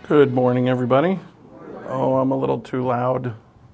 Good morning, everybody. Oh, I'm a little too loud.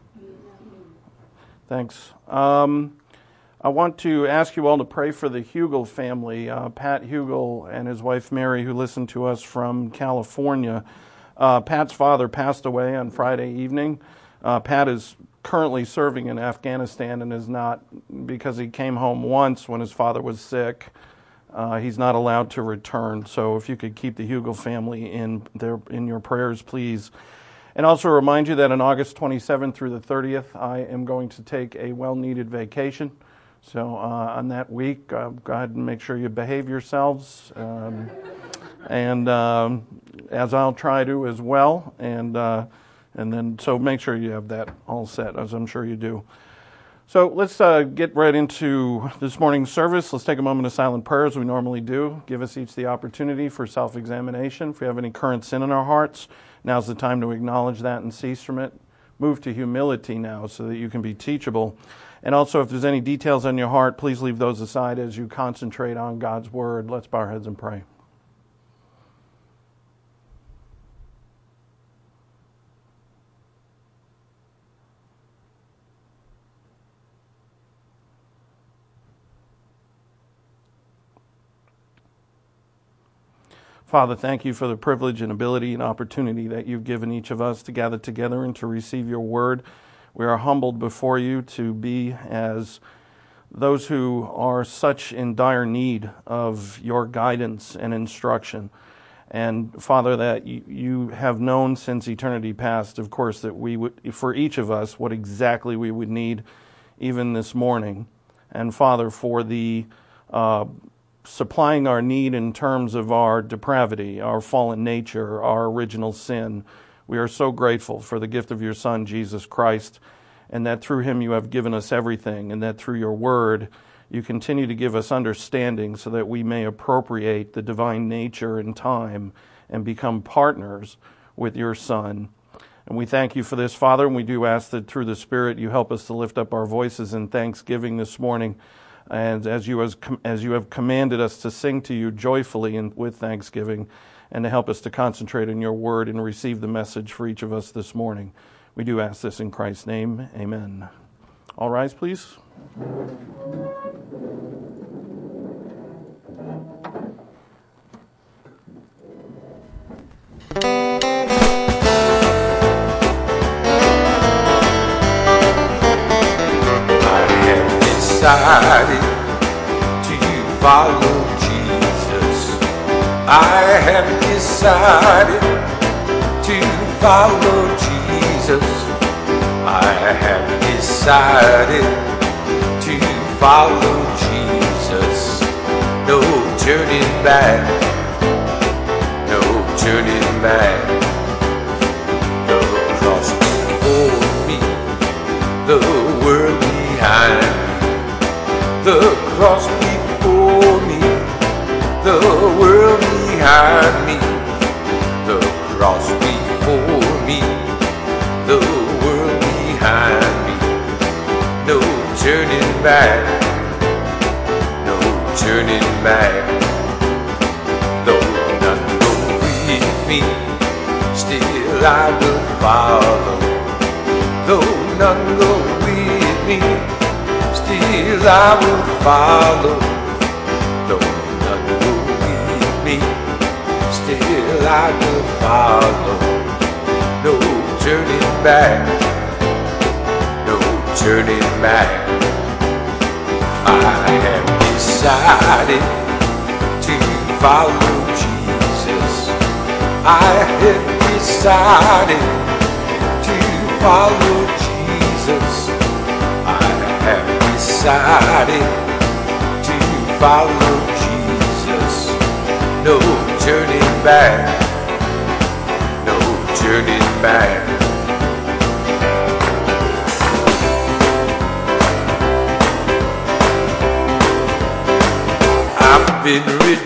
Thanks. I want to ask you all to pray for the Hugel family, Pat Hugel and his wife Mary, who listen to us from California. Pat's father passed away on Friday evening. Pat is currently serving in Afghanistan and is not, because he came home once when his father was sick, he's not allowed to return. So if you could keep the Hugel family in your prayers, please. And also remind you that on August 27th through the 30th, I am going to take a well-needed vacation. So on that week, go ahead and make sure you behave yourselves, and as I'll try to as well. And then so make sure you have that all set, as I'm sure you do. So let's get right into this morning's service. Let's take a moment of silent prayer as we normally do. Give us each the opportunity for self-examination. If we have any current sin in our hearts, now's the time to acknowledge that and cease from it. Move to humility now so that you can be teachable. And also, if there's any details on your heart, please leave those aside as you concentrate on God's Word. Let's bow our heads and pray. Father, thank you for the privilege and ability and opportunity that you've given each of us to gather together and to receive your word. We are humbled before you to be as those who are such in dire need of your guidance and instruction. And Father, that you have known since eternity past, of course, that we would, for each of us, what exactly we would need even this morning. And Father, for the supplying our need in terms of our depravity, our fallen nature, our original sin. We are so grateful for the gift of your Son, Jesus Christ, and that through him you have given us everything, and that through your word you continue to give us understanding so that we may appropriate the divine nature and time and become partners with your Son. And we thank you for this, Father, and we do ask that through the Spirit you help us to lift up our voices in thanksgiving this morning, and as you have commanded us to sing to you joyfully and with thanksgiving, and to help us to concentrate on your word and receive the message for each of us this morning. We do ask this in Christ's name. Amen. All rise, please. Decided to follow Jesus. I have decided to follow Jesus. I have decided to follow Jesus. No turning back. No turning back. The cross before me, the world behind me. The cross before me, the world behind me. The cross before me, the world behind me. No turning back, no turning back. Though none go with me, still I will follow. Though none go with me, still I will follow. Though none go with me, still I will follow. No turning back, no turning back. I have decided to follow Jesus. I have decided to follow Jesus. I have decided to follow Jesus. No turning back, no turning back. I've been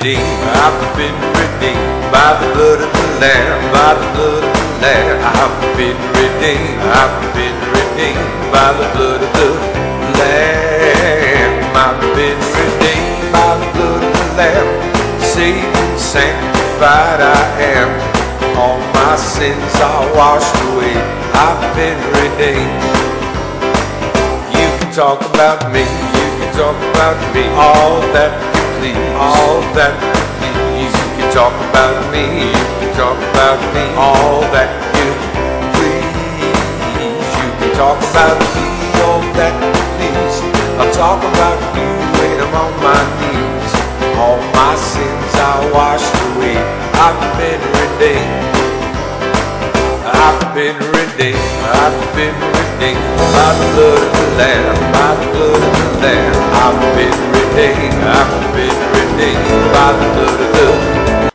redeemed by the blood of the Lamb, by the blood of the Lamb. I've been redeemed by the blood of the Lamb. I've been redeemed by the blood of the Lamb. Saved and sanctified I am. All my my sins are washed away. I've been redeemed. You can talk about me, you can talk about me, all that you please, all that you please. You can talk about me, you can talk about me, all that you please. You can talk about me, all that you please. I'll talk about you when I'm on my knees. All my sins are washed away. I've been redeemed. I've been redeemed. I've been redeemed by the blood of the Lamb. By the blood of the Lamb. I've been redeemed. I've been redeemed by the blood of the Lamb.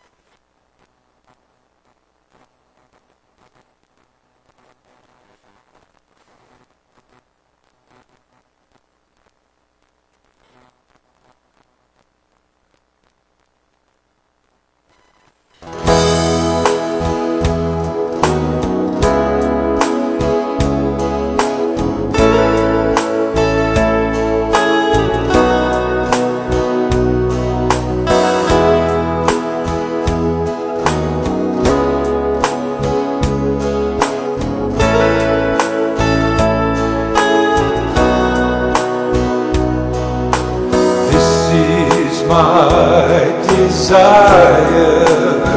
My desire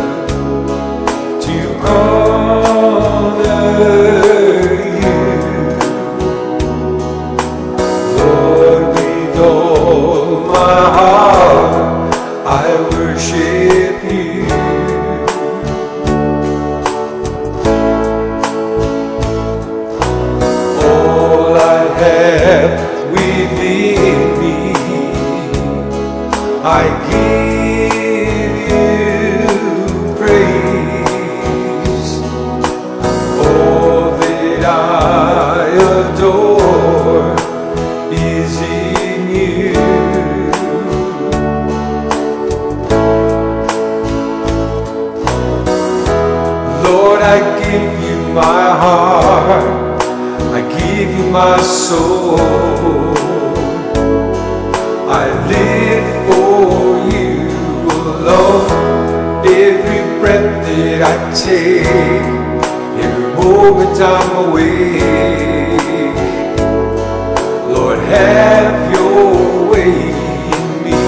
to honor you, Lord, with all my heart I worship you. All I have within me I give you praise. All that I adore is in you. Lord, I give you my heart, I give you my soul. I live for you alone. Every breath that I take, every moment I'm awake, Lord, have your way in me.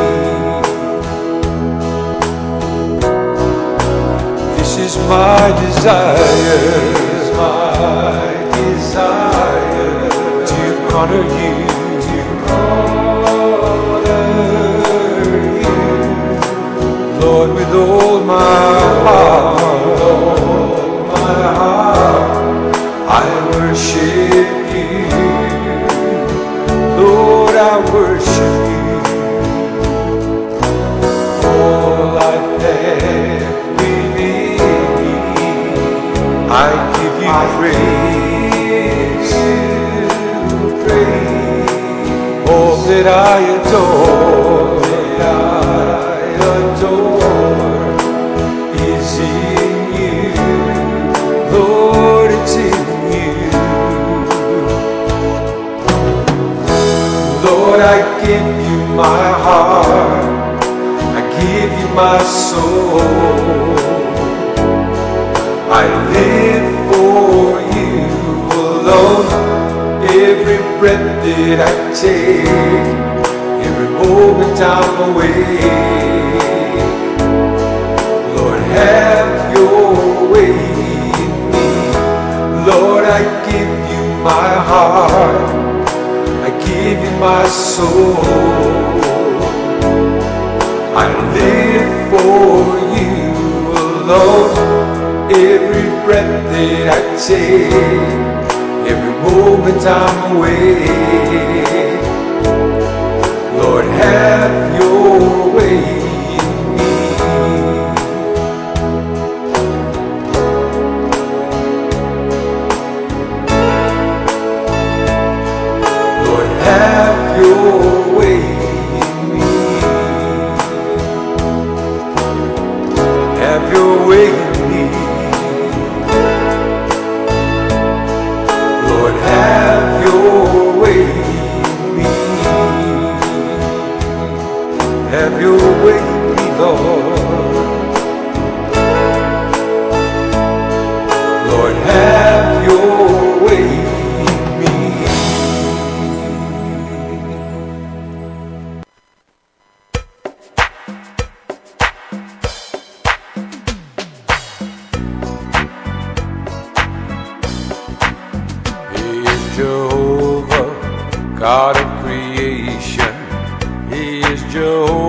This is my desire, to honor you, Lord, with all my heart, I worship you. Lord, I worship you. All I have within me, I give you praise. All that I adore, is in you. Lord, it's in you. Lord, I give you my heart, I give you my soul. I live for you alone. Every breath that I take, every moment I'm awake, Lord, have your way in me. Lord, I give you my heart, I give you my soul. I live for you alone. Every breath that I take, every moment I'm awake, Lord, have your way in me. Lord, have your way in me. Have your way in me. Lord, have your way in me. Have your way in me, Lord.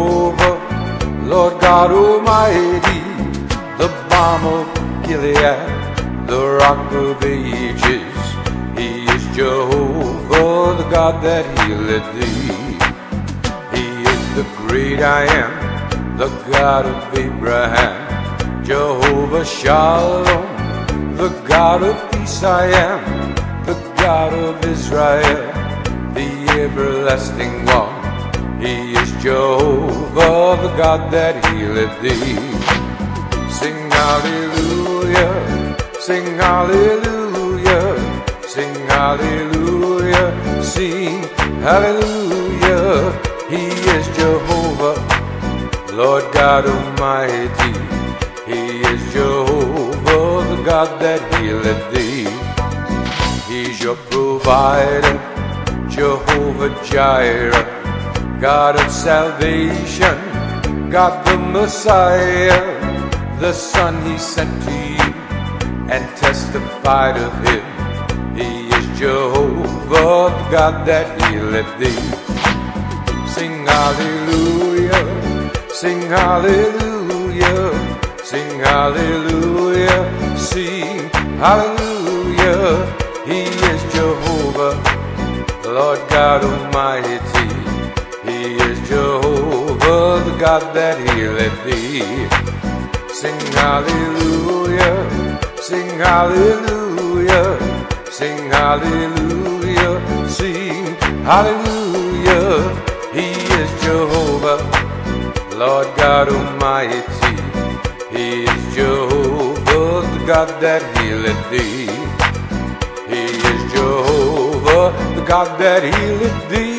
Jehovah, Lord God Almighty, the balm of Gilead, the rock of ages. He is Jehovah, the God that healeth thee. He is the great I am, the God of Abraham, Jehovah Shalom, the God of peace I am, the God of Israel, the everlasting one. He is Jehovah, the God that healeth thee. Sing hallelujah, sing hallelujah, sing hallelujah, sing hallelujah. He is Jehovah, Lord God Almighty. He is Jehovah, the God that healeth thee. He's your provider, Jehovah Jireh, God of salvation, God the Messiah, the Son he sent to you and testified of him. He is Jehovah, the God that healeth thee. Sing hallelujah, sing hallelujah, sing hallelujah, sing hallelujah. He is Jehovah, Lord God Almighty. He is Jehovah, the God that healeth thee. Sing hallelujah, sing hallelujah, sing hallelujah, sing hallelujah. He is Jehovah, Lord God Almighty. He is Jehovah, the God that healeth thee. He is Jehovah, the God that healeth thee.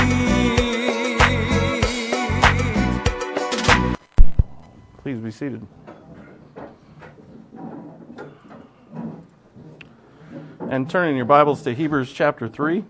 Please be seated. And turning your Bibles to Hebrews chapter 3.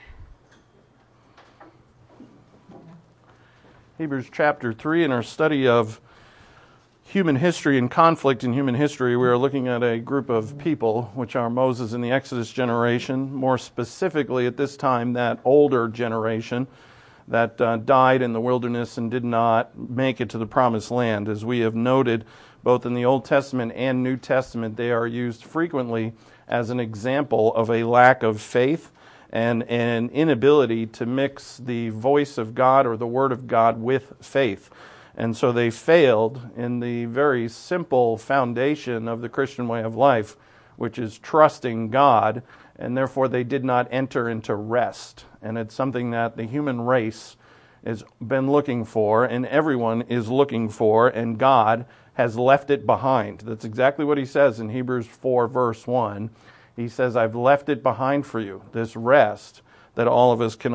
Hebrews chapter 3, in our study of human history and conflict in human history, we are looking at a group of people, which are Moses and the Exodus generation, more specifically at this time that older generation that died in the wilderness and did not make it to the promised land. As we have noted, both in the Old Testament and New Testament, they are used frequently as an example of a lack of faith and an inability to mix the voice of God or the Word of God with faith. And so they failed in the very simple foundation of the Christian way of life, which is trusting God, and therefore they did not enter into rest. And it's something that the human race has been looking for, and everyone is looking for, and God has left it behind. That's exactly what he says in Hebrews 4, verse 1. He says, I've left it behind for you, this rest that all of us can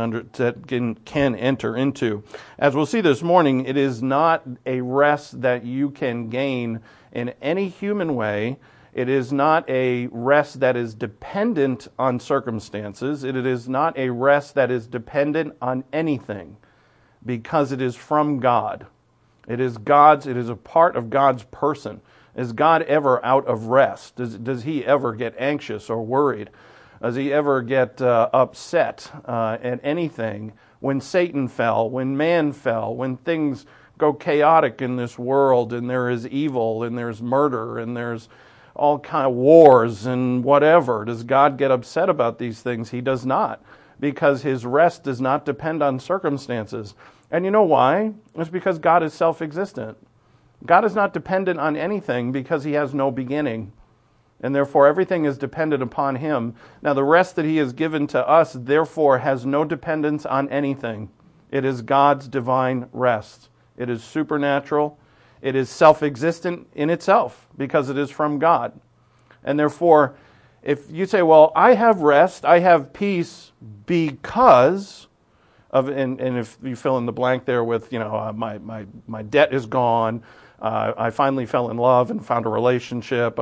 enter into. As we'll see this morning, it is not a rest that you can gain in any human way. It is not a rest that is dependent on circumstances. It is not a rest that is dependent on anything, because it is from God. It is God's. It is a part of God's person. Is God ever out of rest? Does he ever get anxious or worried? Does he ever get upset at anything? When Satan fell, when man fell, when things go chaotic in this world, and there is evil, and there's murder, and there's all kind of wars and whatever, does God get upset about these things? He does not, because his rest does not depend on circumstances. And you know why? It's because God is self-existent. God is not dependent on anything because he has no beginning. And therefore everything is dependent upon him. Now the rest that he has given to us, therefore, has no dependence on anything. It is God's divine rest. It is supernatural. It is self-existent in itself because it is from God. And therefore, if you say, well, I have rest, I have peace because of, and if you fill in the blank there with, my debt is gone, I finally fell in love and found a relationship,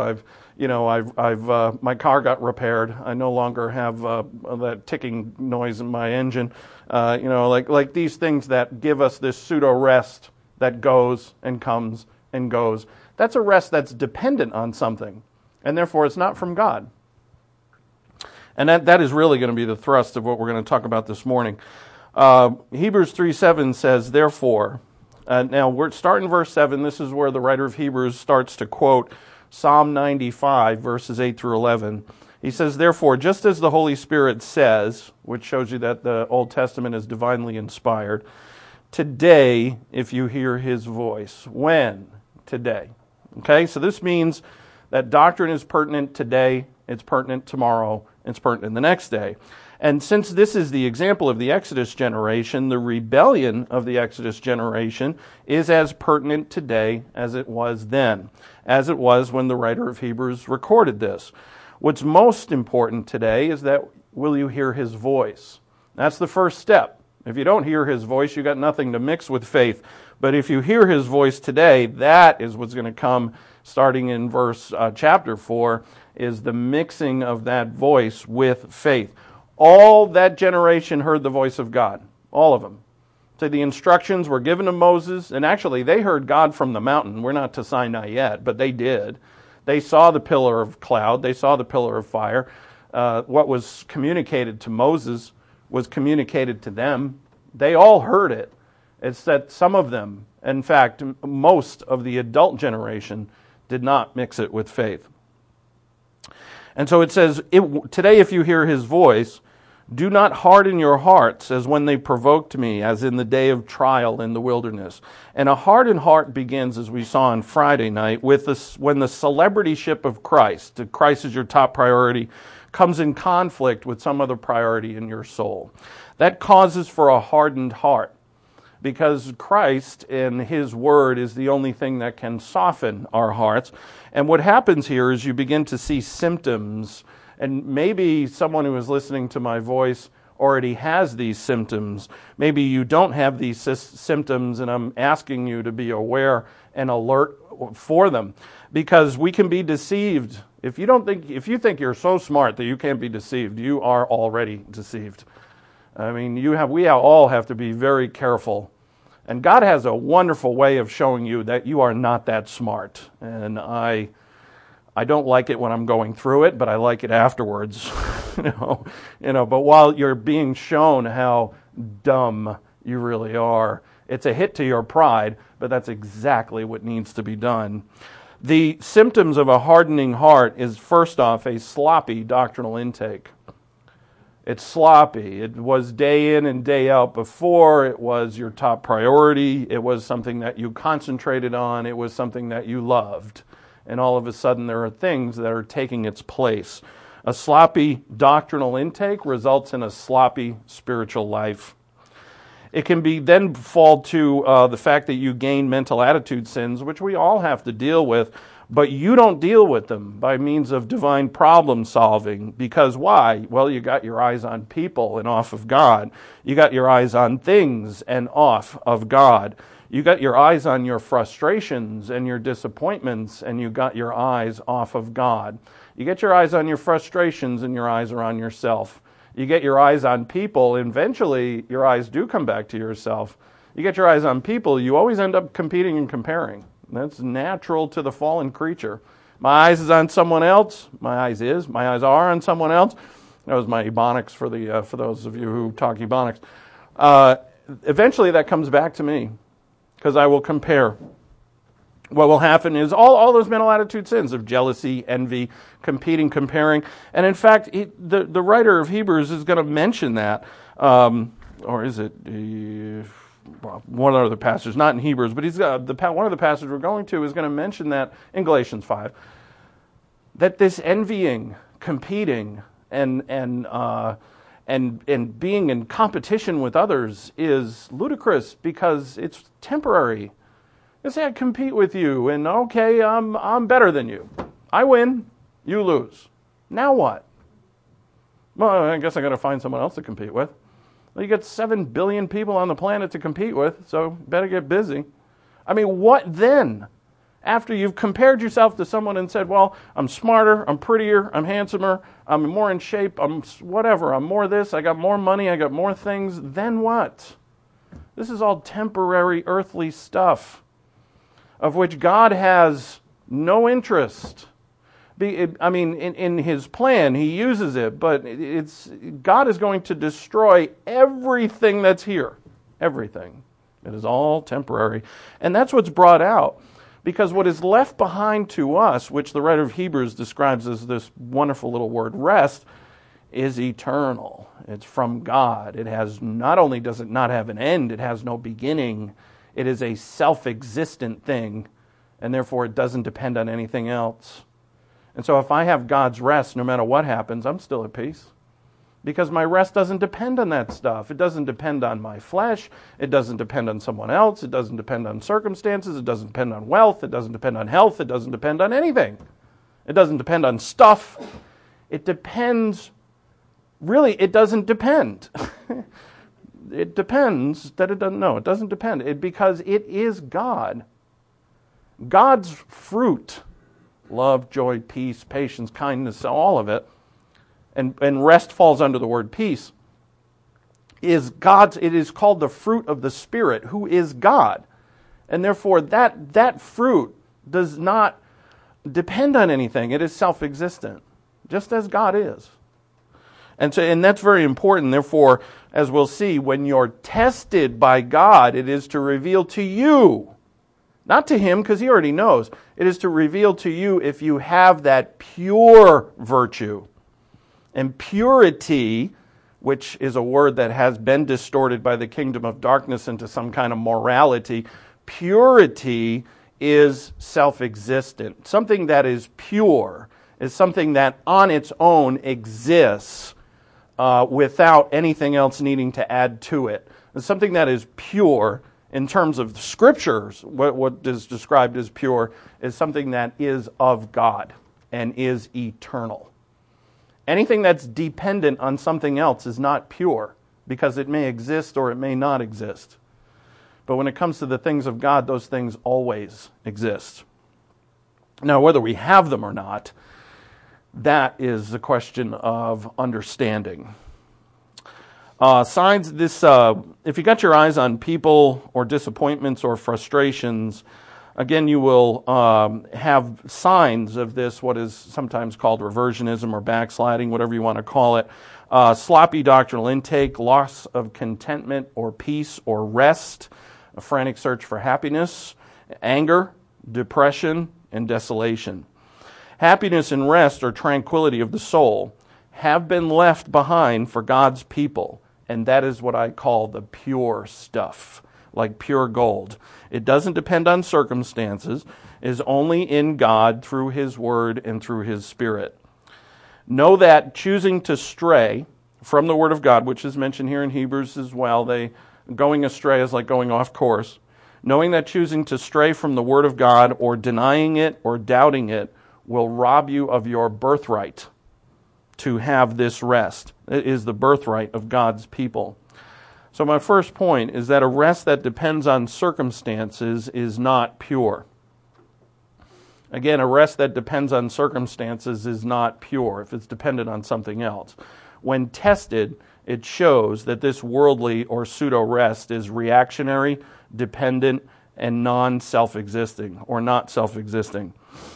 my car got repaired, I no longer have that ticking noise in my engine, like these things that give us this pseudo rest that goes and comes and goes. That's a rest that's dependent on something, and therefore it's not from God. And that is really going to be the thrust of what we're going to talk about this morning. Hebrews 3:7 says, therefore, Now, we're starting verse 7. This is where the writer of Hebrews starts to quote Psalm 95, verses 8 through 11. He says, "Therefore, just as the Holy Spirit says," which shows you that the Old Testament is divinely inspired, "today, if you hear his voice." When? Today. Okay, so this means that doctrine is pertinent today, it's pertinent tomorrow, it's pertinent the next day. And since this is the example of the Exodus generation, the rebellion of the Exodus generation is as pertinent today as it was then, as it was when the writer of Hebrews recorded this. What's most important today is that will you hear his voice? That's the first step. If you don't hear his voice, you got nothing to mix with faith. But if you hear his voice today, that is what's going to come starting in chapter 4, is the mixing of that voice with faith. All that generation heard the voice of God. All of them. So the instructions were given to Moses, and actually they heard God from the mountain. We're not to Sinai yet, but they did. They saw the pillar of cloud. They saw the pillar of fire. What was communicated to Moses was communicated to them. They all heard it. It's that some of them, in fact, most of the adult generation, did not mix it with faith. And so it says, today if you hear his voice, do not harden your hearts as when they provoked me, as in the day of trial in the wilderness. And a hardened heart begins, as we saw on Friday night, with when the celebrityship of Christ is your top priority, comes in conflict with some other priority in your soul. That causes for a hardened heart, because Christ and his word is the only thing that can soften our hearts. And what happens here is you begin to see symptoms. And maybe someone who is listening to my voice already has these symptoms. Maybe you don't have these symptoms, and I'm asking you to be aware and alert for them. Because we can be deceived. If you think you're so smart that you can't be deceived, you are already deceived. I mean, we all have to be very careful. And God has a wonderful way of showing you that you are not that smart. And I don't like it when I'm going through it, but I like it afterwards. But while you're being shown how dumb you really are, it's a hit to your pride, but that's exactly what needs to be done. The symptoms of a hardening heart is, first off, a sloppy doctrinal intake. It's sloppy. It was day in and day out before. It was your top priority. It was something that you concentrated on. It was something that you loved. And all of a sudden there are things that are taking its place. A sloppy doctrinal intake results in a sloppy spiritual life. It can be then fall to the fact that you gain mental attitude sins, which we all have to deal with, but you don't deal with them by means of divine problem solving. Because why? Well, you got your eyes on people and off of God. You got your eyes on things and off of God. You got your eyes on your frustrations and your disappointments, and you got your eyes off of God. You get your eyes on your frustrations, and your eyes are on yourself. You get your eyes on people, and eventually your eyes do come back to yourself. You get your eyes on people, you always end up competing and comparing. That's natural to the fallen creature. My eyes is on someone else. My eyes are on someone else. That was my Ebonics for those of you who talk Ebonics. Eventually that comes back to me, because I will compare. What will happen is all those mental attitude sins of jealousy, envy, competing, comparing. And in fact, the writer of Hebrews is going to mention that. Or is it one other passage, not in Hebrews, but one of the passages we're going to is going to mention that in Galatians 5. That this envying, competing, and being in competition with others is ludicrous, because it's temporary. You say, I compete with you, and okay, I'm better than you. I win, you lose. Now what? Well, I guess I got to find someone else to compete with. Well, you got 7 billion people on the planet to compete with, so better get busy. I mean, what then? After you've compared yourself to someone and said, well, I'm smarter, I'm prettier, I'm handsomer, I'm more in shape, I'm whatever, I'm more this, I got more money, I got more things, then what? This is all temporary earthly stuff of which God has no interest. In his plan, he uses it, but God is going to destroy everything that's here. Everything. It is all temporary. And that's what's brought out. Because what is left behind to us, which the writer of Hebrews describes as this wonderful little word rest, is eternal. It's from God. It has, not only does it not have an end, it has no beginning. It is a self-existent thing, and therefore it doesn't depend on anything else. And so if I have God's rest, no matter what happens, I'm still at peace. Because my rest doesn't depend on that stuff. It doesn't depend on my flesh. It doesn't depend on someone else. It doesn't depend on circumstances. It doesn't depend on wealth. It doesn't depend on health. It doesn't depend on anything. It doesn't depend on stuff. It depends, really, it doesn't depend. It depends that it doesn't, no, it doesn't depend. Because it is God. God's fruit, love, joy, peace, patience, kindness, all of it, and rest falls under the word peace, is God's. It is called the fruit of the Spirit, who is God. And therefore that fruit does not depend on anything. It is self-existent, just as God is. And that's very important. Therefore, as we'll see, when you're tested by God, it is to reveal to you, not to Him, because He already knows. It is to reveal to you if you have that pure virtue. And purity, which is a word that has been distorted by the kingdom of darkness into some kind of morality, purity is self-existent. Something that is pure is something that on its own exists without anything else needing to add to it. And something that is pure in terms of Scriptures, what is described as pure, is something that is of God and is eternal. Anything that's dependent on something else is not pure, because it may exist or it may not exist. But when it comes to the things of God, those things always exist. Now, whether we have them or not, that is a question of understanding. Signs, if you got your eyes on people or disappointments or frustrations, again, you will have signs of this, what is sometimes called reversionism or backsliding, whatever you want to call it. Sloppy doctrinal intake, loss of contentment or peace or rest, a frantic search for happiness, anger, depression, and desolation. Happiness and rest or tranquility of the soul have been left behind for God's people, and that is what I call the pure stuff, like pure gold. It doesn't depend on circumstances, is only in God through His Word and through His Spirit. Know that choosing to stray from the Word of God, which is mentioned here in Hebrews as well, going astray is like going off course. Knowing that choosing to stray from the Word of God or denying it or doubting it will rob you of your birthright to have this rest. It is the birthright of God's people. So my first point is that a rest that depends on circumstances is not pure. Again, a rest that depends on circumstances is not pure if it's dependent on something else. When tested, it shows that this worldly or pseudo-rest is reactionary, dependent, and non-self-existing, or not self-existing.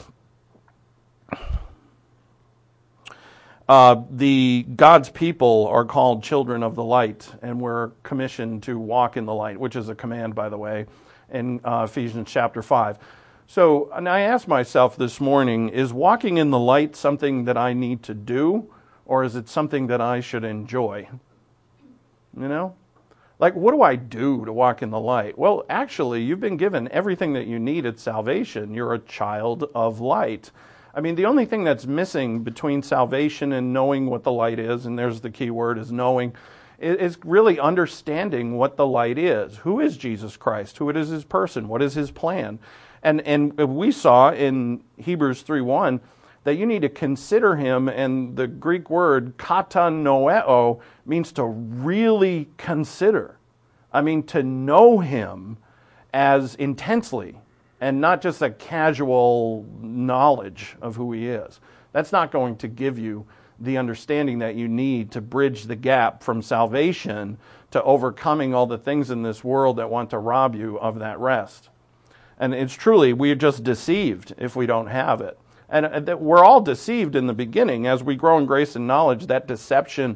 God's people are called children of the light, and we're commissioned to walk in the light, which is a command, by the way, in Ephesians chapter 5. So, and I asked myself this morning, is walking in the light something that I need to do, or is it something that I should enjoy? You know? Like, what do I do to walk in the light? Well, actually, you've been given everything that you need at salvation. You're a child of light. I mean, the only thing that's missing between salvation and knowing what the light is, and there's the key word, is knowing, is really understanding what the light is. Who is Jesus Christ? Who is His person? What is His plan? And we saw in Hebrews 3:1 that you need to consider Him, and the Greek word katanoeo means to really consider. I mean, to know Him as intensely, and not just a casual knowledge of who He is. That's not going to give you the understanding that you need to bridge the gap from salvation to overcoming all the things in this world that want to rob you of that rest. And it's truly, we're just deceived if we don't have it. And we're all deceived in the beginning. As we grow in grace and knowledge, that deception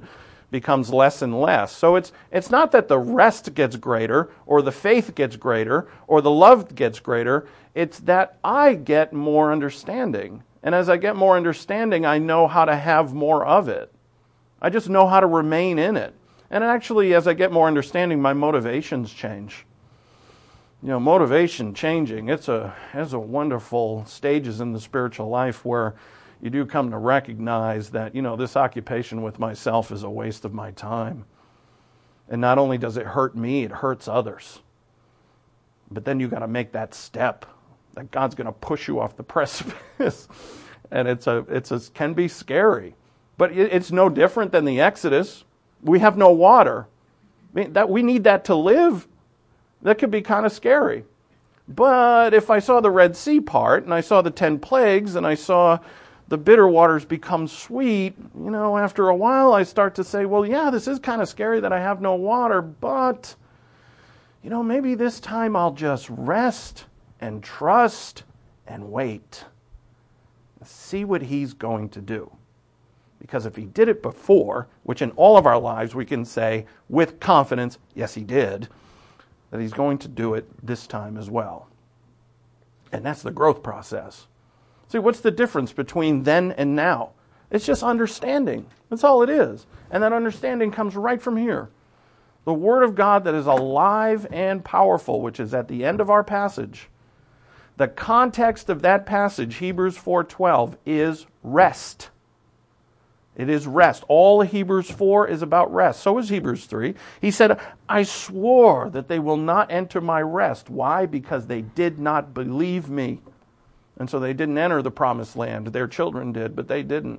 becomes less and less. So it's not that the rest gets greater, or the faith gets greater, or the love gets greater. It's that I get more understanding. And as I get more understanding, I know how to have more of it. I just know how to remain in it. And actually, as I get more understanding, my motivations change. Motivation changing, it's a wonderful stages in the spiritual life where you do come to recognize that, this occupation with myself is a waste of my time. And not only does it hurt me, it hurts others. But then you got to make that step that God's going to push you off the precipice. And it can be scary. But it's no different than the Exodus. We have no water. We need that to live. That could be kind of scary. But if I saw the Red Sea part, and I saw the 10 plagues, and I saw the bitter waters become sweet, after a while I start to say, well, yeah, this is kind of scary that I have no water, but, maybe this time I'll just rest and trust and wait. See what he's going to do. Because if he did it before, which in all of our lives we can say with confidence, yes, he did, that he's going to do it this time as well. And that's the growth process. See, what's the difference between then and now? It's just understanding. That's all it is. And that understanding comes right from here. The Word of God that is alive and powerful, which is at the end of our passage. The context of that passage, Hebrews 4:12, is rest. It is rest. All of Hebrews 4 is about rest. So is Hebrews 3. He said, I swore that they will not enter my rest. Why? Because they did not believe me. And so they didn't enter the promised land. Their children did, but they didn't.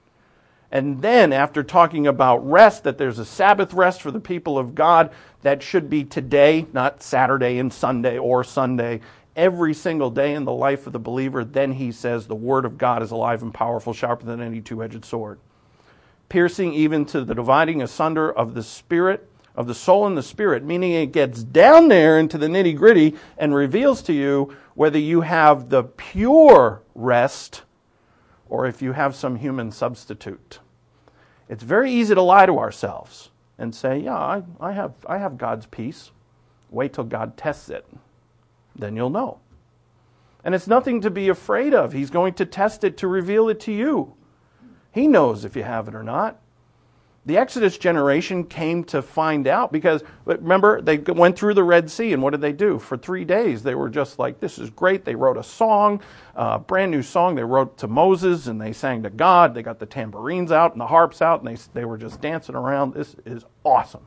And then after talking about rest, that there's a Sabbath rest for the people of God, that should be today, not Saturday and Sunday or Sunday, every single day in the life of the believer, then he says the Word of God is alive and powerful, sharper than any two-edged sword, piercing even to the dividing asunder of the spirit, of the soul and the spirit, meaning it gets down there into the nitty-gritty and reveals to you whether you have the pure rest or if you have some human substitute. It's very easy to lie to ourselves and say, yeah, I have God's peace. Wait till God tests it. Then you'll know. And it's nothing to be afraid of. He's going to test it to reveal it to you. He knows if you have it or not. The Exodus generation came to find out because, remember, they went through the Red Sea, and what did they do? For 3 days, they were just like, this is great. They wrote a song, a brand new song they wrote to Moses, and they sang to God. They got the tambourines out and the harps out, and they were just dancing around. This is awesome.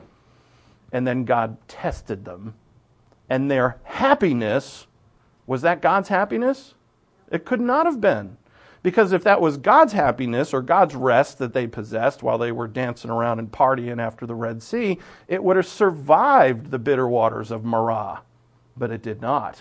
And then God tested them, and their happiness, was that God's happiness? It could not have been. Because if that was God's happiness or God's rest that they possessed while they were dancing around and partying after the Red Sea, it would have survived the bitter waters of Marah. But it did not.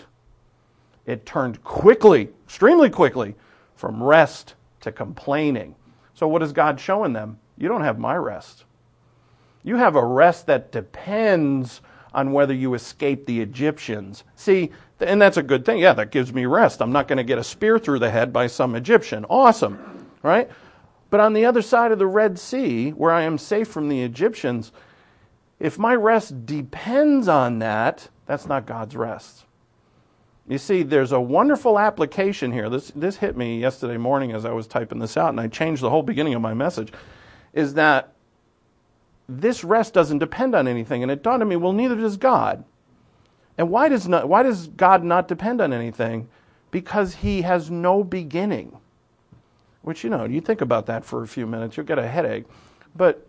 It turned quickly, extremely quickly, from rest to complaining. So what is God showing them? You don't have my rest. You have a rest that depends on whether you escape the Egyptians. See, and that's a good thing. Yeah, that gives me rest. I'm not going to get a spear through the head by some Egyptian. Awesome, right? But on the other side of the Red Sea, where I am safe from the Egyptians, if my rest depends on that, that's not God's rest. You see, there's a wonderful application here. This hit me yesterday morning as I was typing this out, and I changed the whole beginning of my message, is that this rest doesn't depend on anything. And it dawned on me, well, neither does God. And why does God not depend on anything? Because he has no beginning. Which, you think about that for a few minutes, you'll get a headache. But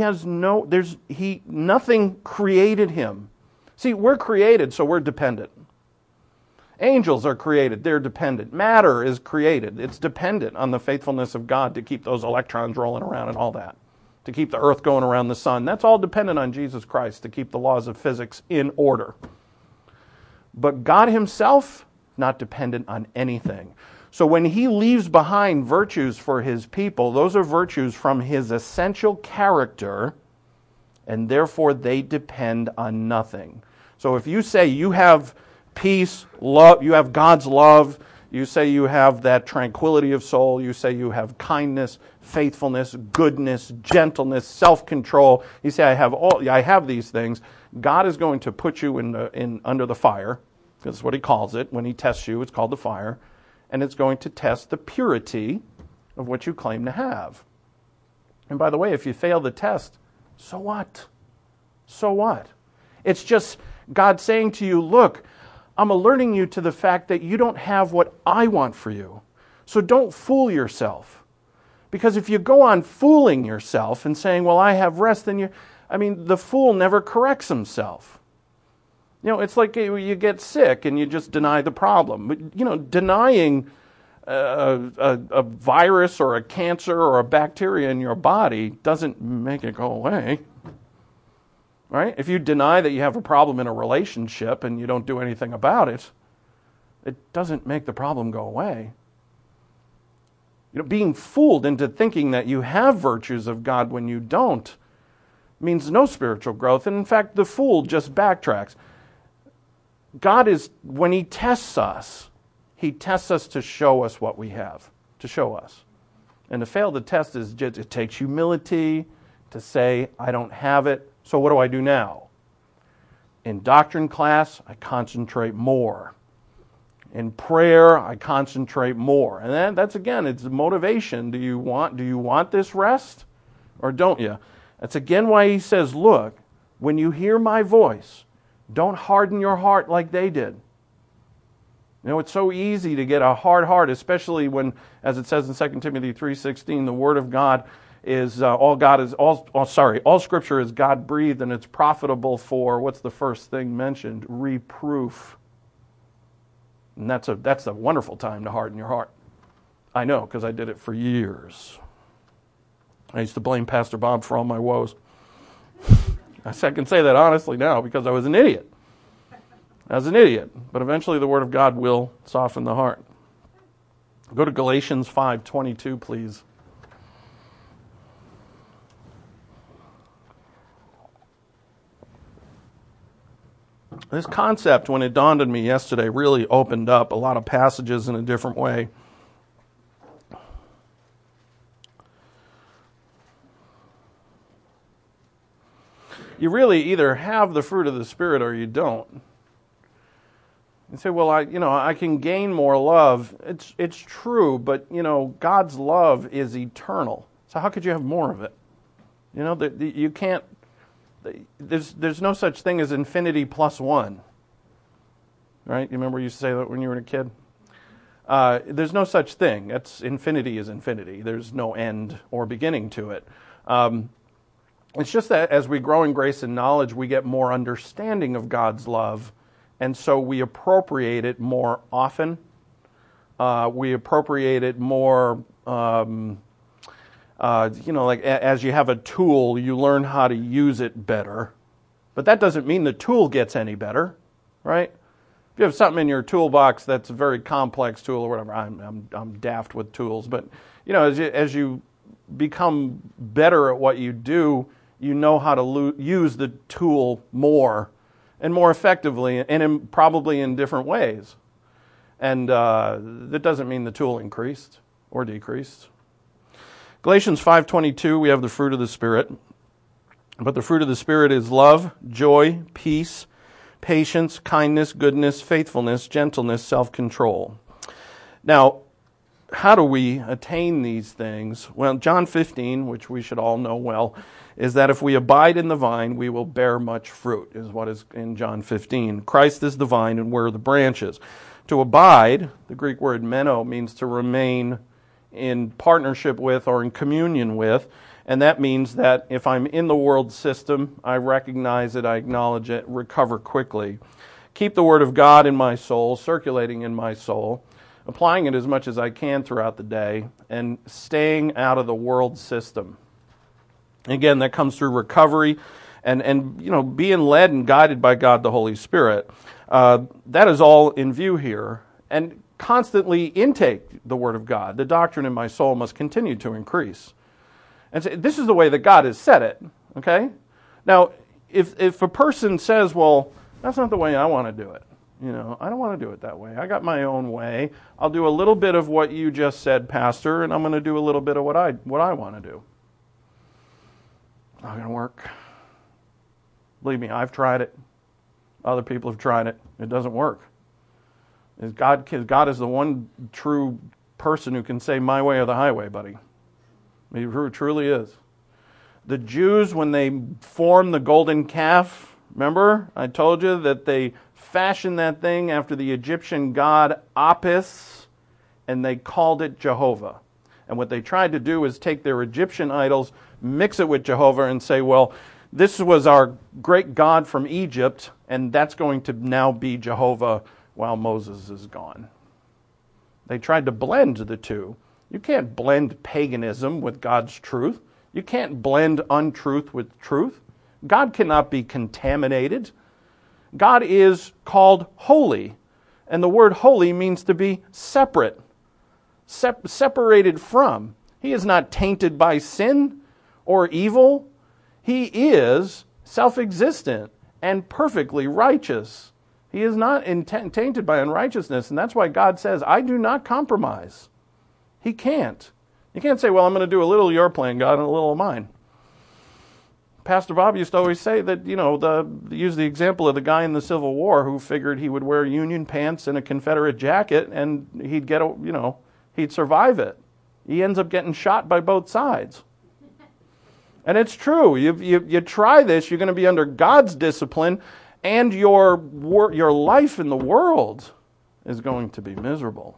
nothing created him. See, we're created, so we're dependent. Angels are created, they're dependent. Matter is created, it's dependent on the faithfulness of God to keep those electrons rolling around and all that. To keep the earth going around the sun. That's all dependent on Jesus Christ to keep the laws of physics in order. But God himself, not dependent on anything. So when he leaves behind virtues for his people, those are virtues from his essential character, and therefore they depend on nothing. So if you say you have peace, love, you have God's love, You say you have that tranquility of soul. You say you have kindness, faithfulness, goodness, gentleness, self-control. You say, I have these things. God is going to put you under the fire. That's what he calls it. When he tests you, it's called the fire. And it's going to test the purity of what you claim to have. And by the way, if you fail the test, so what? So what? It's just God saying to you, look, I'm alerting you to the fact that you don't have what I want for you. So don't fool yourself. Because if you go on fooling yourself and saying, well, I have rest, then the fool never corrects himself. It's like you get sick and you just deny the problem. But, denying a virus or a cancer or a bacteria in your body doesn't make it go away. Right? If you deny that you have a problem in a relationship and you don't do anything about it, it doesn't make the problem go away. Being fooled into thinking that you have virtues of God when you don't means no spiritual growth. And in fact, the fool just backtracks. God when he tests us to show us what we have, to show us. And to fail the test it takes humility to say, I don't have it. So what do I do now? In doctrine class, I concentrate more. In prayer, I concentrate more. And that's again, it's motivation. Do you want this rest or don't you? That's again why he says, look, when you hear my voice, don't harden your heart like they did. It's so easy to get a hard heart, especially when, as it says in 2 Timothy 3:16, the Word of God is all Scripture is God breathed, and it's profitable for, what's the first thing mentioned? Reproof. And that's a wonderful time to harden your heart. I know, because I did it for years. I used to blame Pastor Bob for all my woes. I can say that honestly now because I was an idiot. But eventually the Word of God will soften the heart. Go to Galatians 5:22, please. This concept, when it dawned on me yesterday, really opened up a lot of passages in a different way. You really either have the fruit of the Spirit or you don't. You say, well, I can gain more love. It's true, but, God's love is eternal. So how could you have more of it? You can't. There's no such thing as infinity plus one. Right? You remember you used to say that when you were a kid? There's no such thing. Infinity is infinity. There's no end or beginning to it. It's just that as we grow in grace and knowledge, we get more understanding of God's love, and so we appropriate it more often. We appropriate it more, like as you have a tool, you learn how to use it better. But that doesn't mean the tool gets any better, right? If you have something in your toolbox that's a very complex tool or whatever, I'm daft with tools, but as you become better at what you do, you know how to use the tool more and more effectively, and probably in different ways. And that doesn't mean the tool increased or decreased. Galatians 5:22, we have the fruit of the Spirit. But the fruit of the Spirit is love, joy, peace, patience, kindness, goodness, faithfulness, gentleness, self-control. Now, how do we attain these things? Well, John 15, which we should all know well, is that if we abide in the vine, we will bear much fruit, is what is in John 15. Christ is the vine and we're the branches. To abide, the Greek word meno, means to remain in partnership with or in communion with, and that means that if I'm in the world system, I recognize it, I acknowledge it, recover quickly. Keep the Word of God in my soul, circulating in my soul, applying it as much as I can throughout the day, and staying out of the world system. Again, that comes through recovery and being led and guided by God the Holy Spirit. That is all in view here. And constantly intake the Word of God. The doctrine in my soul must continue to increase. And so this is the way that God has said it. Okay? Now, if a person says, well, that's not the way I want to do it. I don't want to do it that way. I got my own way. I'll do a little bit of what you just said, Pastor, and I'm going to do a little bit of what I want to do. Not going to work. Believe me, I've tried it. Other people have tried it. It doesn't work. God is the one true person who can say, my way or the highway, buddy. He truly is. The Jews, when they formed the golden calf, remember? I told you that they fashioned that thing after the Egyptian god Apis, and they called it Jehovah. And what they tried to do is take their Egyptian idols, mix it with Jehovah, and say, well, this was our great God from Egypt, and that's going to now be Jehovah while Moses is gone. They tried to blend the two. You can't blend paganism with God's truth. You can't blend untruth with truth. God cannot be contaminated. God is called holy, and the word holy means to be separate, separated from. He is not tainted by sin or evil. He is self-existent and perfectly righteous. He is not tainted by unrighteousness, and that's why God says, I do not compromise. He can't. You can't say, well, I'm going to do a little of your plan, God, and a little of mine. Pastor Bob used to always say that, use the example of the guy in the Civil War who figured he would wear Union pants and a Confederate jacket and he'd survive it. He ends up getting shot by both sides. And it's true. You try this, you're going to be under God's discipline, and your life in the world is going to be miserable.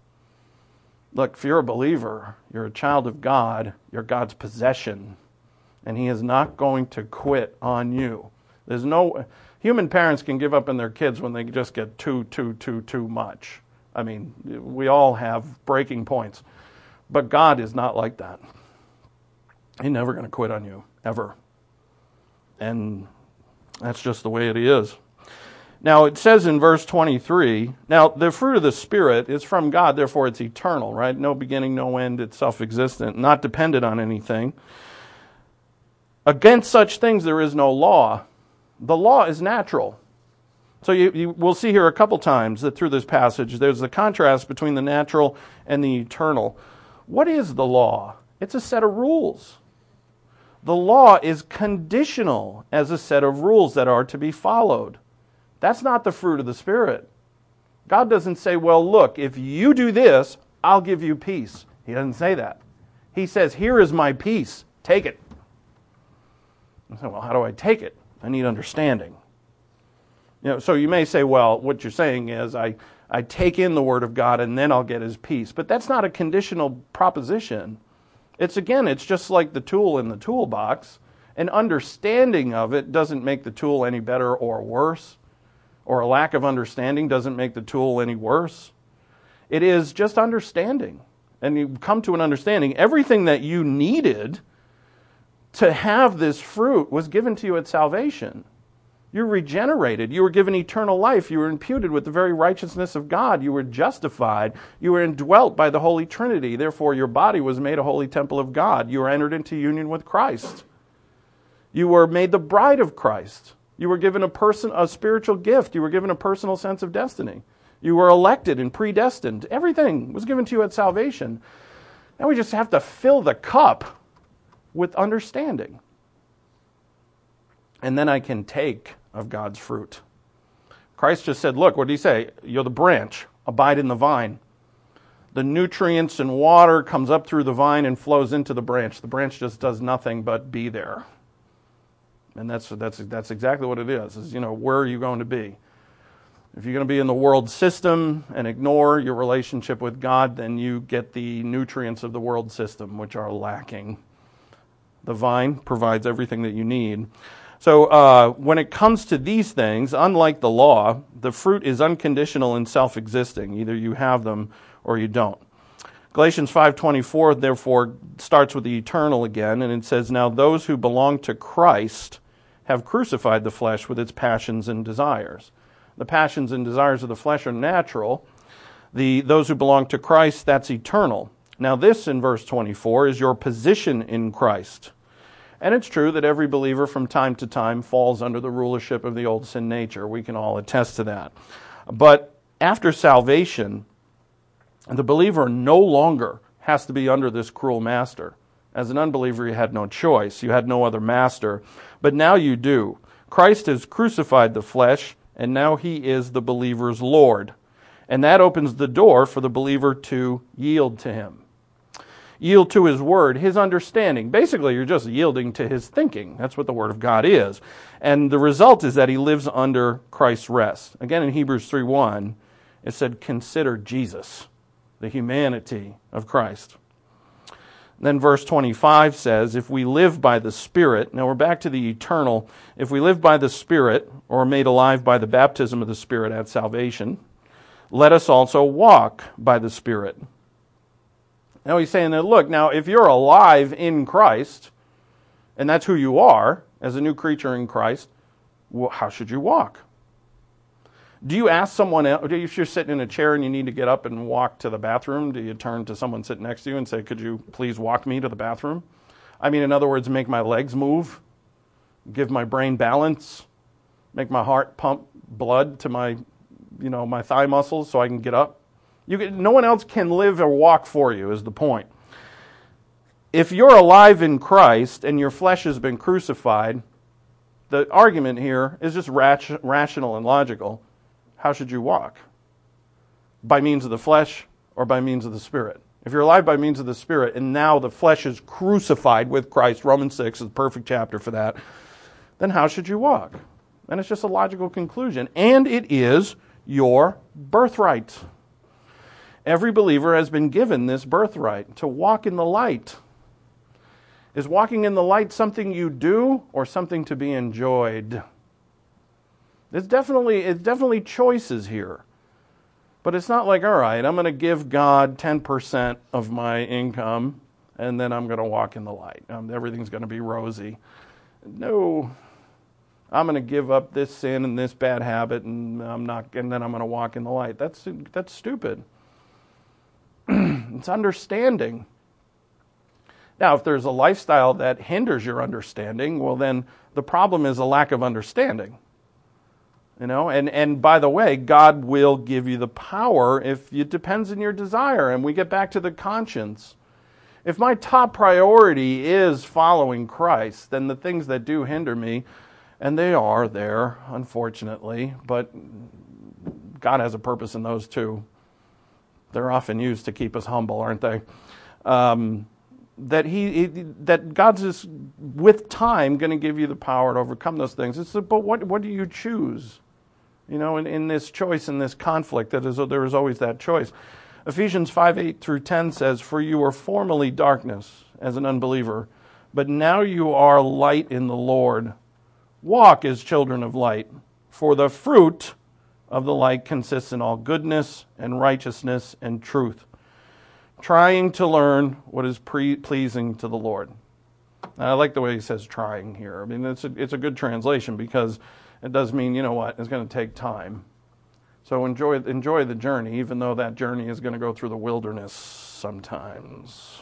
Look, if you're a believer, you're a child of God, you're God's possession, and He is not going to quit on you. Human parents can give up on their kids when they just get too much. I mean, we all have breaking points. But God is not like that. He's never going to quit on you, ever. And that's just the way it is. Now, it says in verse 23, now, the fruit of the Spirit is from God, therefore it's eternal, right? No beginning, no end, it's self-existent, not dependent on anything. Against such things there is no law. The law is natural. So we'll see here a couple times that through this passage, there's the contrast between the natural and the eternal. What is the law? It's a set of rules. The law is conditional as a set of rules that are to be followed. That's not the fruit of the Spirit. God doesn't say, well, look, if you do this, I'll give you peace. He doesn't say that. He says, here is my peace. Take it. I say, well, how do I take it? I need understanding. So you may say, well, what you're saying is I take in the Word of God and then I'll get His peace. But that's not a conditional proposition. It's just like the tool in the toolbox. An understanding of it doesn't make the tool any better or worse. Or a lack of understanding doesn't make the tool any worse. It is just understanding. And you come to an understanding. Everything that you needed to have this fruit was given to you at salvation. You're regenerated. You were given eternal life. You were imputed with the very righteousness of God. You were justified. You were indwelt by the Holy Trinity. Therefore, your body was made a holy temple of God. You were entered into union with Christ. You were made the bride of Christ. You were given a spiritual gift. You were given a personal sense of destiny. You were elected and predestined. Everything was given to you at salvation. Now we just have to fill the cup with understanding. And then I can take of God's fruit. Christ just said, look, what did He say? You're the branch. Abide in the vine. The nutrients and water comes up through the vine and flows into the branch. The branch just does nothing but be there. And that's exactly what it is where are you going to be? If you're going to be in the world system and ignore your relationship with God, then you get the nutrients of the world system, which are lacking. The vine provides everything that you need. So when it comes to these things, unlike the law, the fruit is unconditional and self-existing. Either you have them or you don't. Galatians 5:24, therefore, starts with the eternal again, and it says, now those who belong to Christ have crucified the flesh with its passions and desires. The passions and desires of the flesh are natural. Those who belong to Christ, that's eternal. Now this, in verse 24, is your position in Christ. And it's true that every believer from time to time falls under the rulership of the old sin nature. We can all attest to that. But after salvation, the believer no longer has to be under this cruel master. As an unbeliever, you had no choice. You had no other master. But now you do. Christ has crucified the flesh, and now he is the believer's Lord. And that opens the door for the believer to yield to him. Yield to his word, his understanding. Basically, you're just yielding to his thinking. That's what the word of God is. And the result is that he lives under Christ's rest. Again, in Hebrews 3:1, it said, consider Jesus, the humanity of Christ. Then verse 25 says, if we live by the Spirit, now we're back to the eternal, if we live by the Spirit, or are made alive by the baptism of the Spirit at salvation, let us also walk by the Spirit. Now he's saying that, look, now if you're alive in Christ, and that's who you are, as a new creature in Christ, well, how should you walk? Do you ask someone else, if you're sitting in a chair and you need to get up and walk to the bathroom, do you turn to someone sitting next to you and say, could you please walk me to the bathroom? I mean, in other words, make my legs move, give my brain balance, make my heart pump blood to my thigh muscles so I can get up. No one else can live or walk for you is the point. If you're alive in Christ and your flesh has been crucified, the argument here is just rational and logical. How should you walk? By means of the flesh or by means of the Spirit? If you're alive by means of the Spirit and now the flesh is crucified with Christ, Romans 6 is the perfect chapter for that, then how should you walk? And it's just a logical conclusion. And it is your birthright. Every believer has been given this birthright to walk in the light. Is walking in the light something you do or something to be enjoyed? It's definitely choices here. But it's not like, all right, I'm going to give God 10% of my income and then I'm going to walk in the light. Everything's going to be rosy. No. I'm going to give up this sin and this bad habit and then I'm going to walk in the light. That's stupid. It's understanding. Now, if there's a lifestyle that hinders your understanding, well then the problem is a lack of understanding. And by the way, God will give you the power if it depends on your desire. And we get back to the conscience. If my top priority is following Christ, then the things that do hinder me, and they are there, unfortunately, but God has a purpose in those too. They're often used to keep us humble, aren't they? That God's just, with time, going to give you the power to overcome those things. But what do you choose? In this choice, in this conflict, there is always that choice. Ephesians 5:8-10 says, for you were formerly darkness as an unbeliever, but now you are light in the Lord. Walk as children of light, for the fruit of the light consists in all goodness and righteousness and truth, trying to learn what is pleasing to the Lord. Now, I like the way he says trying here. I mean, it's a good translation because it does mean, it's going to take time. So enjoy the journey, even though that journey is going to go through the wilderness sometimes.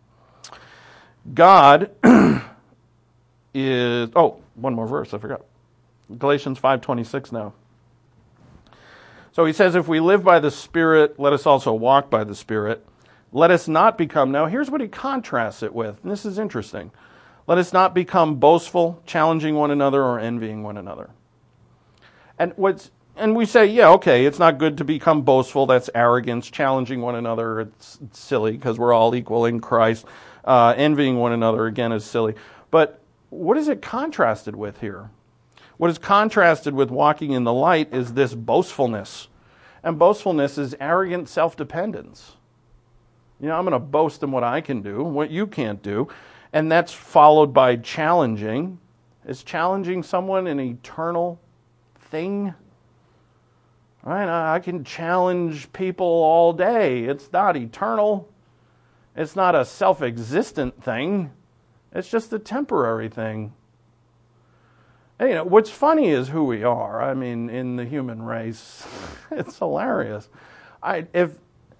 God is... Oh, one more verse, I forgot. Galatians 5:26 now. So he says, if we live by the Spirit, let us also walk by the Spirit. Let us not become... Now, here's what he contrasts it with, and this is interesting. Let us not become boastful, challenging one another, or envying one another. And we say, yeah, okay, it's not good to become boastful. That's arrogance. Challenging one another, it's silly because we're all equal in Christ. Envying one another, again, is silly. But what is it contrasted with here? What is contrasted with walking in the light is this boastfulness. And boastfulness is arrogant self-dependence. I'm going to boast in what I can do, what you can't do. And that's followed by challenging. Is challenging someone an eternal thing? Right? I can challenge people all day. It's not eternal. It's not a self-existent thing. It's just a temporary thing. And, what's funny is who we are. I mean, in the human race, it's hilarious. If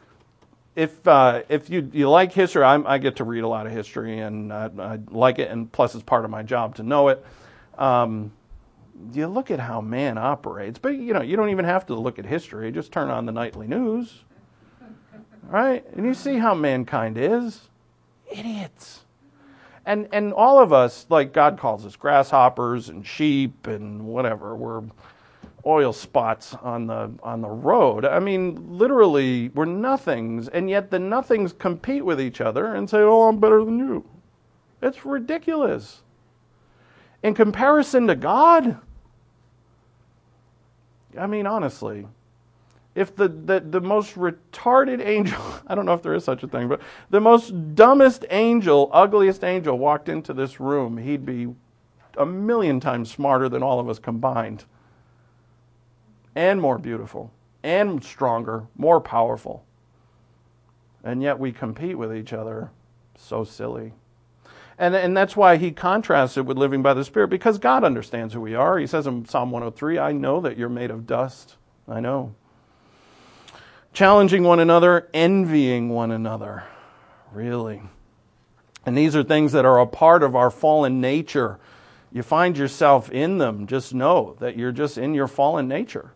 you like history, I get to read a lot of history, and I like it, and plus it's part of my job to know it. you look at how man operates, but you don't even have to look at history. Just turn on the nightly news, right? And you see how mankind is. Idiots. And all of us, like God calls us grasshoppers and sheep and whatever, we're oil spots on the road. I mean, literally, we're nothings, and yet the nothings compete with each other and say, "Oh, I'm better than you." It's ridiculous. In comparison to God, I mean, honestly, if the most retarded angel, I don't know if there is such a thing, but the most dumbest angel, ugliest angel walked into this room, he'd be a million times smarter than all of us combined. And more beautiful, and stronger, more powerful. And yet we compete with each other. So silly. And that's why he contrasts it with living by the Spirit, because God understands who we are. He says in Psalm 103, I know that you're made of dust. I know. Challenging one another, envying one another. Really. And these are things that are a part of our fallen nature. You find yourself in them. Just know that you're just in your fallen nature.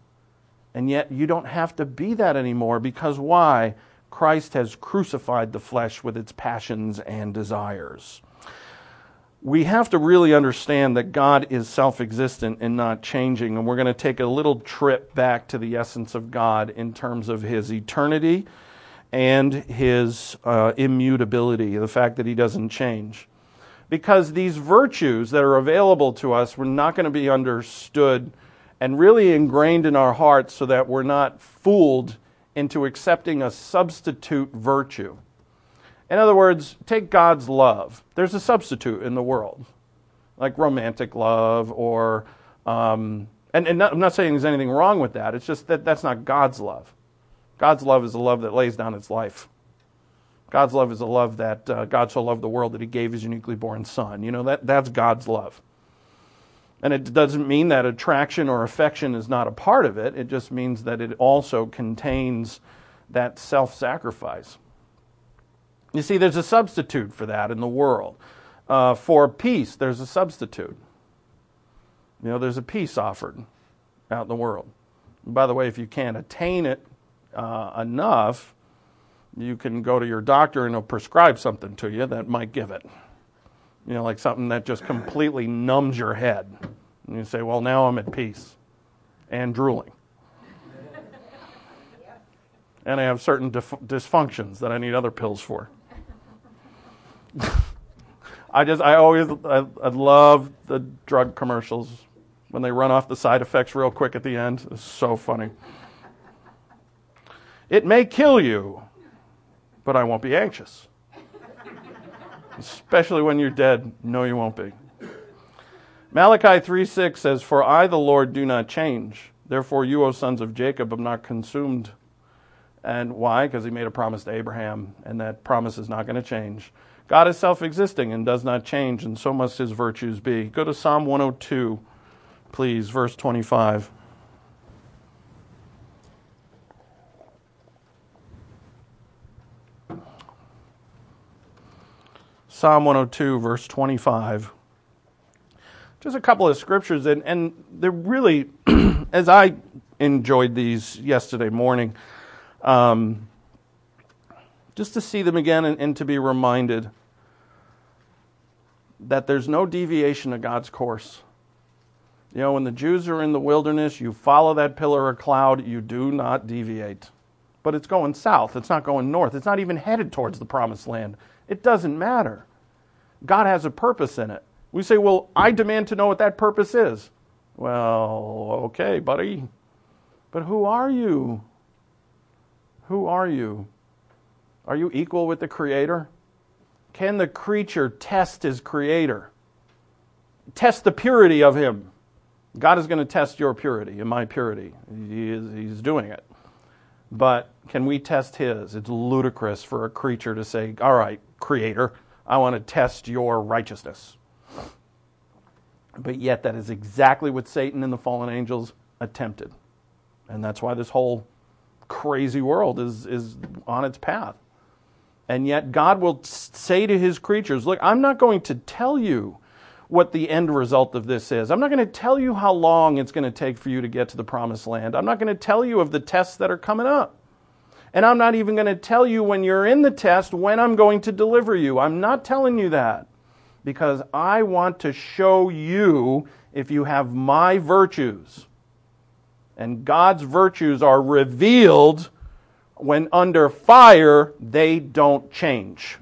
And yet you don't have to be that anymore, because why? Christ has crucified the flesh with its passions and desires. We have to really understand that God is self-existent and not changing, and we're going to take a little trip back to the essence of God in terms of His eternity and His immutability, the fact that He doesn't change. Because these virtues that are available to us, we're not going to be understood and really ingrained in our hearts so that we're not fooled into accepting a substitute virtue. In other words, take God's love. There's a substitute in the world, like romantic love or, I'm not saying there's anything wrong with that. It's just that that's not God's love. God's love is a love that lays down its life. God's love is a love that God so loved the world that He gave His uniquely born Son. That's God's love. And it doesn't mean that attraction or affection is not a part of it. It just means that it also contains that self-sacrifice. You see, there's a substitute for that in the world. For peace, there's a substitute. There's a peace offered out in the world. And by the way, if you can't attain it enough, you can go to your doctor and he'll prescribe something to you that might give it. Like something that just completely numbs your head. And you say, well, now I'm at peace. And drooling. And I have certain dysfunctions that I need other pills for. I love the drug commercials when they run off the side effects real quick at the end. It's so funny. It may kill you, but I won't be anxious. Especially when you're dead. No, you won't be. Malachi 3:6 says, For I, the Lord, do not change. Therefore you, O sons of Jacob, have not consumed. And why? Because He made a promise to Abraham, and that promise is not going to change. God is self-existing and does not change, and so must His virtues be. Go to Psalm 102, please, verse 25. Psalm 102, verse 25. Just a couple of scriptures, and they're really, as I enjoyed these yesterday morning, just to see them again and to be reminded that there's no deviation of God's course. When the Jews are in the wilderness, you follow that pillar of cloud, you do not deviate. But it's going south, it's not going north, it's not even headed towards the promised land. It doesn't matter. God has a purpose in it. We say, well, I demand to know what that purpose is. Well, okay, buddy. But who are you? Who are you? Are you equal with the Creator? Can the creature test his Creator? Test the purity of Him. God is going to test your purity and my purity. He's doing it. But can we test His? It's ludicrous for a creature to say, all right, Creator, I want to test your righteousness. But yet that is exactly what Satan and the fallen angels attempted. And that's why this whole crazy world is on its path. And yet God will say to His creatures, look, I'm not going to tell you what the end result of this is. I'm not going to tell you how long it's going to take for you to get to the promised land. I'm not going to tell you of the tests that are coming up. And I'm not even going to tell you when you're in the test when I'm going to deliver you. I'm not telling you that because I want to show you if you have my virtues. And God's virtues are revealed when under fire, they don't change.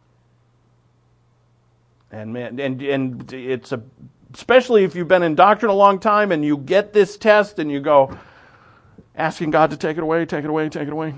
And it's especially if you've been in doctrine a long time and you get this test and you go asking God to take it away, take it away, take it away.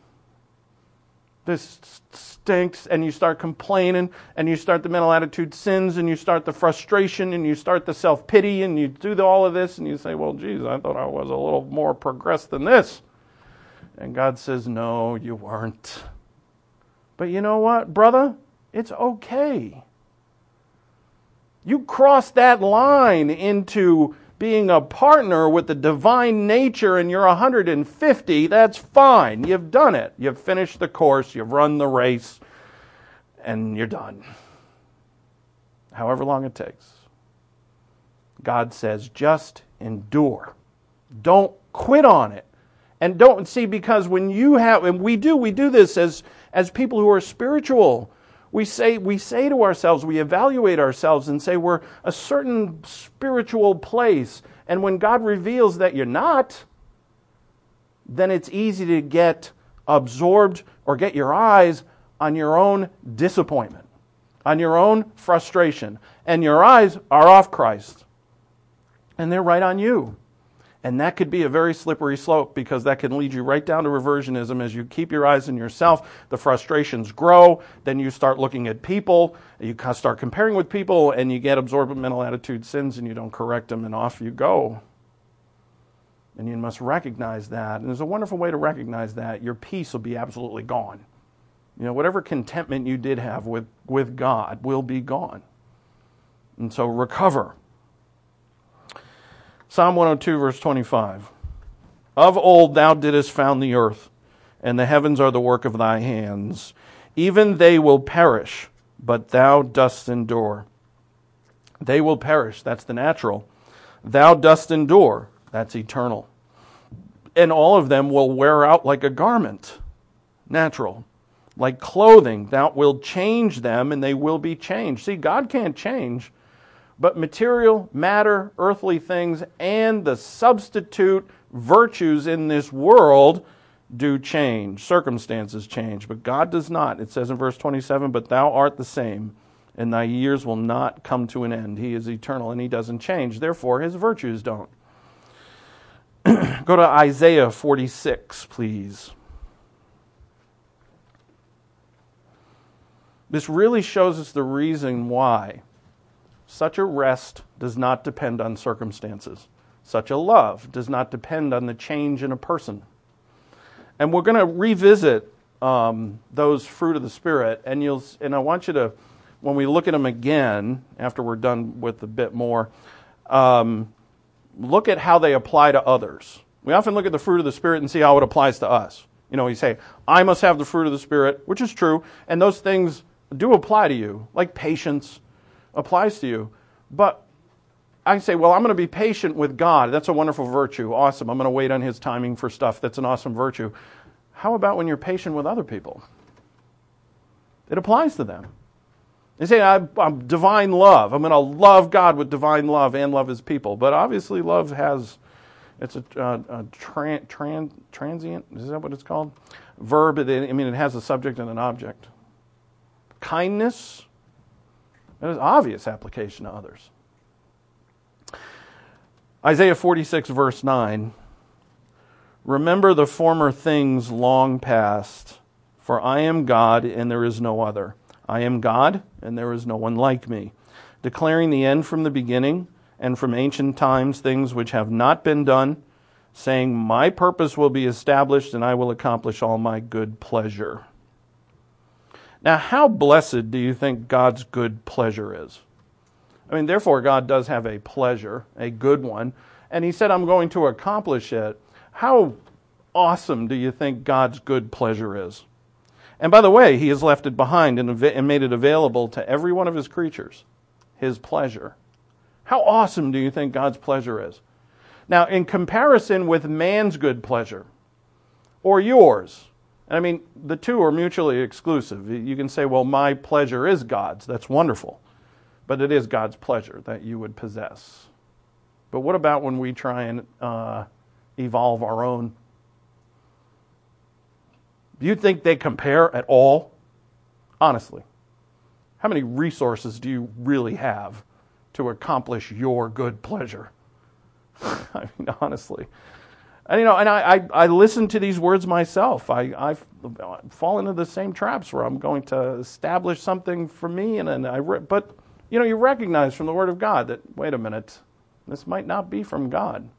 This stinks, and you start complaining, and you start the mental attitude sins, and you start the frustration, and you start the self-pity, and you do all of this, and you say, well, geez, I thought I was a little more progressed than this. And God says, no, you weren't. But you know what, brother? It's okay. You cross that line into being a partner with the divine nature and you're 150, that's fine. You've done it. You've finished the course, you've run the race, and you're done. However long it takes. God says, just endure. Don't quit on it. And don't see, because when you have, and we do this as people who are spiritual. We say to ourselves, we evaluate ourselves and say we're a certain spiritual place. And when God reveals that you're not, then it's easy to get absorbed or get your eyes on your own disappointment, on your own frustration. And your eyes are off Christ. And they're right on you. And that could be a very slippery slope because that can lead you right down to reversionism. As you keep your eyes on yourself, the frustrations grow. Then you start looking at people. You start comparing with people, and you get absorbed with mental attitude sins, and you don't correct them, and off you go. And you must recognize that. And there's a wonderful way to recognize that. Your peace will be absolutely gone. You know, whatever contentment you did have with God will be gone. And so recover. Psalm 102, verse 25. Of old thou didst found the earth, and the heavens are the work of thy hands. Even they will perish, but thou dost endure. They will perish, that's the natural. Thou dost endure, that's eternal. And all of them will wear out like a garment, natural. Like clothing, thou wilt change them, and they will be changed. See, God can't change. But material, matter, earthly things, and the substitute virtues in this world do change. Circumstances change, but God does not. It says in verse 27, but thou art the same, and thy years will not come to an end. He is eternal, and he doesn't change. Therefore, his virtues don't. Go to Isaiah 46, please. This really shows us the reason why such a rest does not depend on circumstances. Such a love does not depend on the change in a person. And we're going to revisit those fruit of the Spirit, and I want you to, when we look at them again, after we're done with a bit more, look at how they apply to others. We often look at the fruit of the Spirit and see how it applies to us. You know, you say, I must have the fruit of the Spirit, which is true, and those things do apply to you, like patience applies to you. But I say, well, I'm going to be patient with God. That's a wonderful virtue. Awesome. I'm going to wait on his timing for stuff. That's an awesome virtue. How about when you're patient with other people? It applies to them. They say, I'm divine love. I'm going to love God with divine love and love his people. But obviously love has, it's a transient, is that what it's called? Verb. It has a subject and an object. Kindness, that is obvious application to others. Isaiah 46, verse 9. Remember the former things long past, for I am God and there is no other. I am God and there is no one like me, declaring the end from the beginning and from ancient times things which have not been done, saying, my purpose will be established and I will accomplish all my good pleasure. Now, how blessed do you think God's good pleasure is? I mean, therefore, God does have a pleasure, a good one, and he said, I'm going to accomplish it. How awesome do you think God's good pleasure is? And by the way, he has left it behind and made it available to every one of his creatures. His pleasure. How awesome do you think God's pleasure is? Now, in comparison with man's good pleasure, or yours, and I mean, the two are mutually exclusive. You can say, well, my pleasure is God's. That's wonderful. But it is God's pleasure that you would possess. But what about when we try and evolve our own? Do you think they compare at all? Honestly. How many resources do you really have to accomplish your good pleasure? I mean, honestly. And, I listen to these words myself. I fall into the same traps where I'm going to establish something for me, but you recognize from the Word of God that, wait a minute, this might not be from God.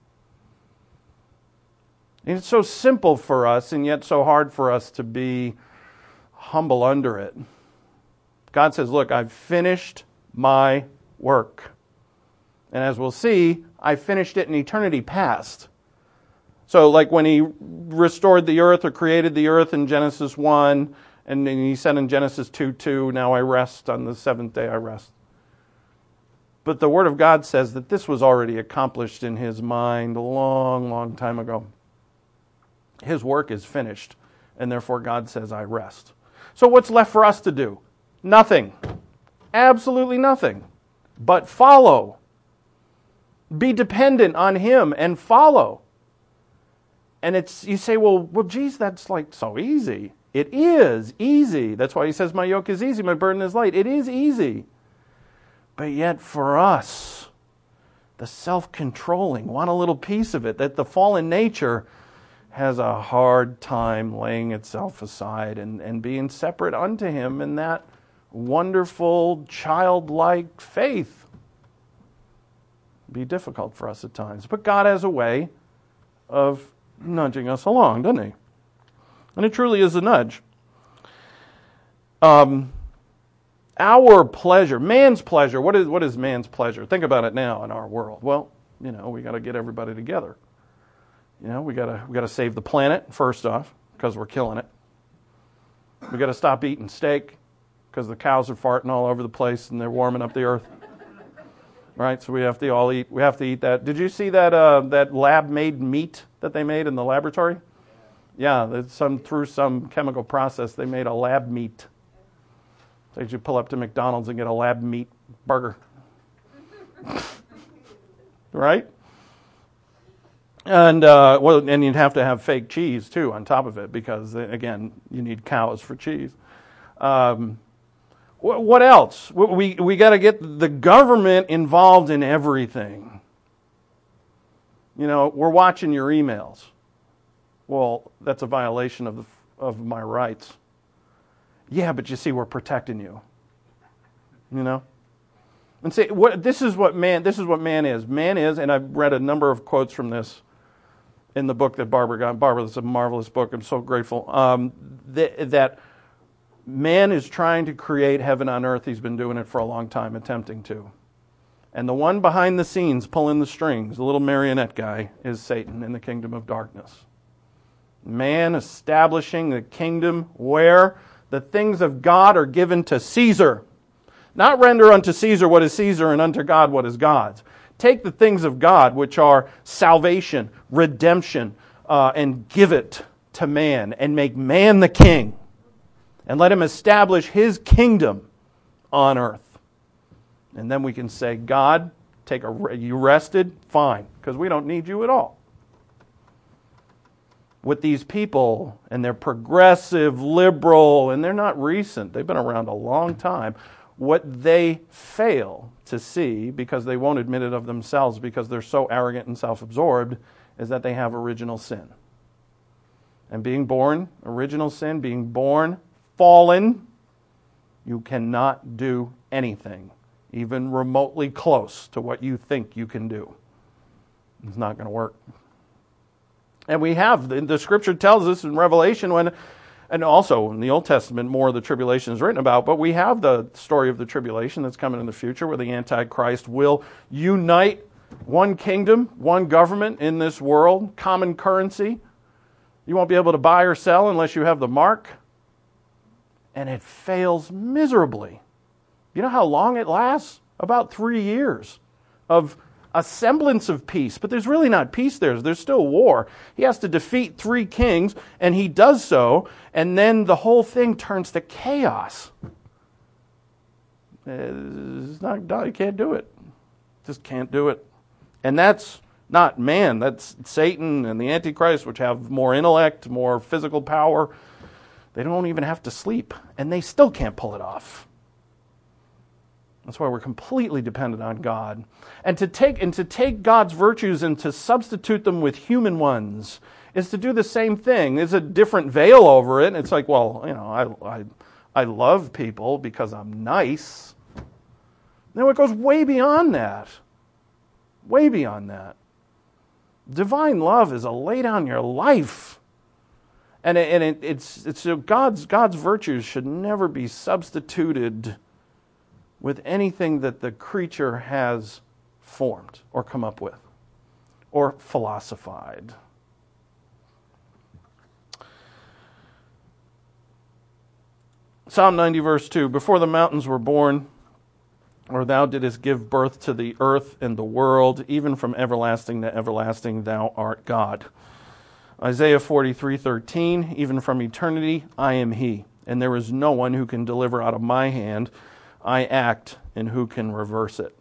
And it's so simple for us, and yet so hard for us to be humble under it. God says, look, I've finished my work. And as we'll see, I finished it in eternity past. So like when He restored the earth or created the earth in Genesis 1, and then He said in Genesis 2:2, now I rest, on the seventh day I rest. But the Word of God says that this was already accomplished in His mind a long, long time ago. His work is finished, and therefore God says, I rest. So what's left for us to do? Nothing. Absolutely nothing. But follow. Be dependent on Him and follow. And you say, well, geez, that's like so easy. It is easy. That's why He says, my yoke is easy, my burden is light. It is easy. But yet for us, the self-controlling, want a little piece of it, that the fallen nature has a hard time laying itself aside and being separate unto Him in that wonderful, childlike faith. Be difficult for us at times. But God has a way of nudging us along, doesn't He? And it truly is a nudge. Our pleasure, man's pleasure, what is man's pleasure? Think about it now in our world. Well, we got to get everybody together. We got to save the planet, first off, because we're killing it. We got to stop eating steak because the cows are farting all over the place and they're warming up the earth. Right? So we have to eat that. Did you see that lab-made meat that they made in the laboratory? Yeah, through some chemical process they made a lab meat. So you pull up to McDonald's and get a lab meat burger. Right? And and you'd have to have fake cheese too on top of it because again, you need cows for cheese. What else? We got to get the government involved in everything. We're watching your emails. Well, that's a violation of my rights. Yeah, but you see, we're protecting you. And say this is what man is. Man is, and I've read a number of quotes from this in the book that Barbara got. Barbara, this is a marvelous book. I'm so grateful. That man is trying to create heaven on earth. He's been doing it for a long time, attempting to. And the one behind the scenes pulling the strings, the little marionette guy, is Satan in the kingdom of darkness. Man establishing the kingdom where the things of God are given to Caesar. Not render unto Caesar what is Caesar and unto God what is God's. Take the things of God, which are salvation, redemption, and give it to man and make man the king. And let him establish His kingdom on earth. And then we can say, God, you rested? Fine, because we don't need you at all. With these people, and they're progressive, liberal, and they're not recent. They've been around a long time. What they fail to see, because they won't admit it of themselves, because they're so arrogant and self-absorbed, is that they have original sin. And being born, original sin, being born fallen, you cannot do anything, even remotely close to what you think you can do. It's not going to work. And we have, the Scripture tells us in Revelation and also in the Old Testament, more of the tribulation is written about, but we have the story of the tribulation that's coming in the future where the Antichrist will unite one kingdom, one government in this world, common currency. You won't be able to buy or sell unless you have the mark. And it fails miserably. You know how long it lasts? about 3 years of a semblance of peace. But there's really not peace there. There's still war. He has to defeat 3 kings, and he does so, and then the whole thing turns to chaos. It's not done. You can't do it. Just can't do it. And that's not man. That's Satan and the Antichrist, which have more intellect, more physical power. They don't even have to sleep, and they still can't pull it off. That's why we're completely dependent on God. And to take God's virtues and to substitute them with human ones is to do the same thing. There's a different veil over it. It's like, well, I love people because I'm nice. No, it goes way beyond that. Way beyond that. Divine love is a lay down your life. And it's God's virtues should never be substituted with anything that the creature has formed or come up with or philosophized. Psalm 90 verse 2, before the mountains were born, or thou didst give birth to the earth and the world, even from everlasting to everlasting, thou art God. Isaiah 43:13, even from eternity, I am he, and there is no one who can deliver out of my hand. I act, and who can reverse it?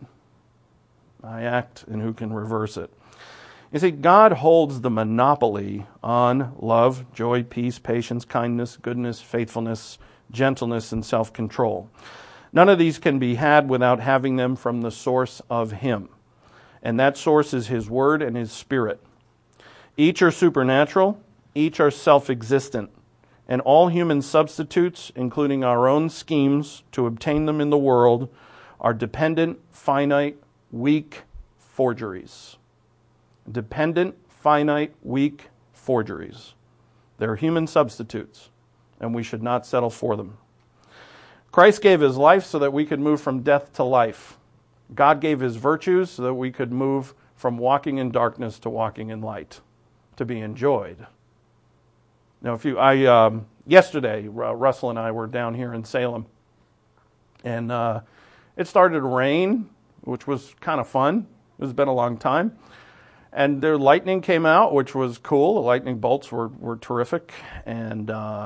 I act, and who can reverse it? You see, God holds the monopoly on love, joy, peace, patience, kindness, goodness, faithfulness, gentleness, and self-control. None of these can be had without having them from the source of Him. And that source is His Word and His Spirit. Each are supernatural, each are self-existent. And all human substitutes, including our own schemes to obtain them in the world, are dependent, finite, weak forgeries. Dependent, finite, weak forgeries. They're human substitutes, and we should not settle for them. Christ gave His life so that we could move from death to life. God gave His virtues so that we could move from walking in darkness to walking in light, to be enjoyed. Now, yesterday, Russell and I were down here in Salem, and it started to rain, which was kind of fun. It's been a long time. And their lightning came out, which was cool. The lightning bolts were terrific. And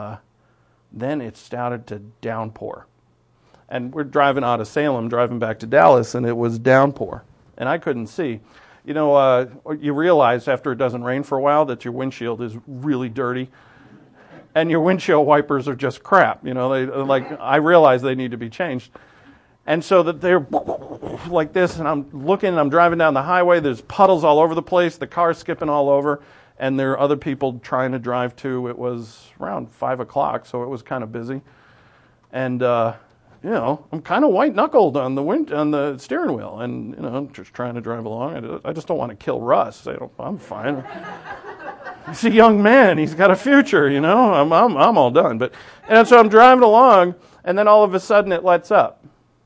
then it started to downpour. And we're driving out of Salem, driving back to Dallas, and it was downpour. And I couldn't see. You know, you realize after it doesn't rain for a while that your windshield is really dirty. And your windshield wipers are just crap. You know, I realize they need to be changed. And so that they're like this, and I'm driving down the highway, there's puddles all over the place, the car's skipping all over, and there are other people trying to drive too. It was around 5 o'clock, so it was kind of busy. And, I'm kind of white-knuckled on the steering wheel, and, I'm just trying to drive along. I just don't want to kill Russ. I'm fine. He's a young man. He's got a future, I'm all done. And so I'm driving along, and then all of a sudden it lets up.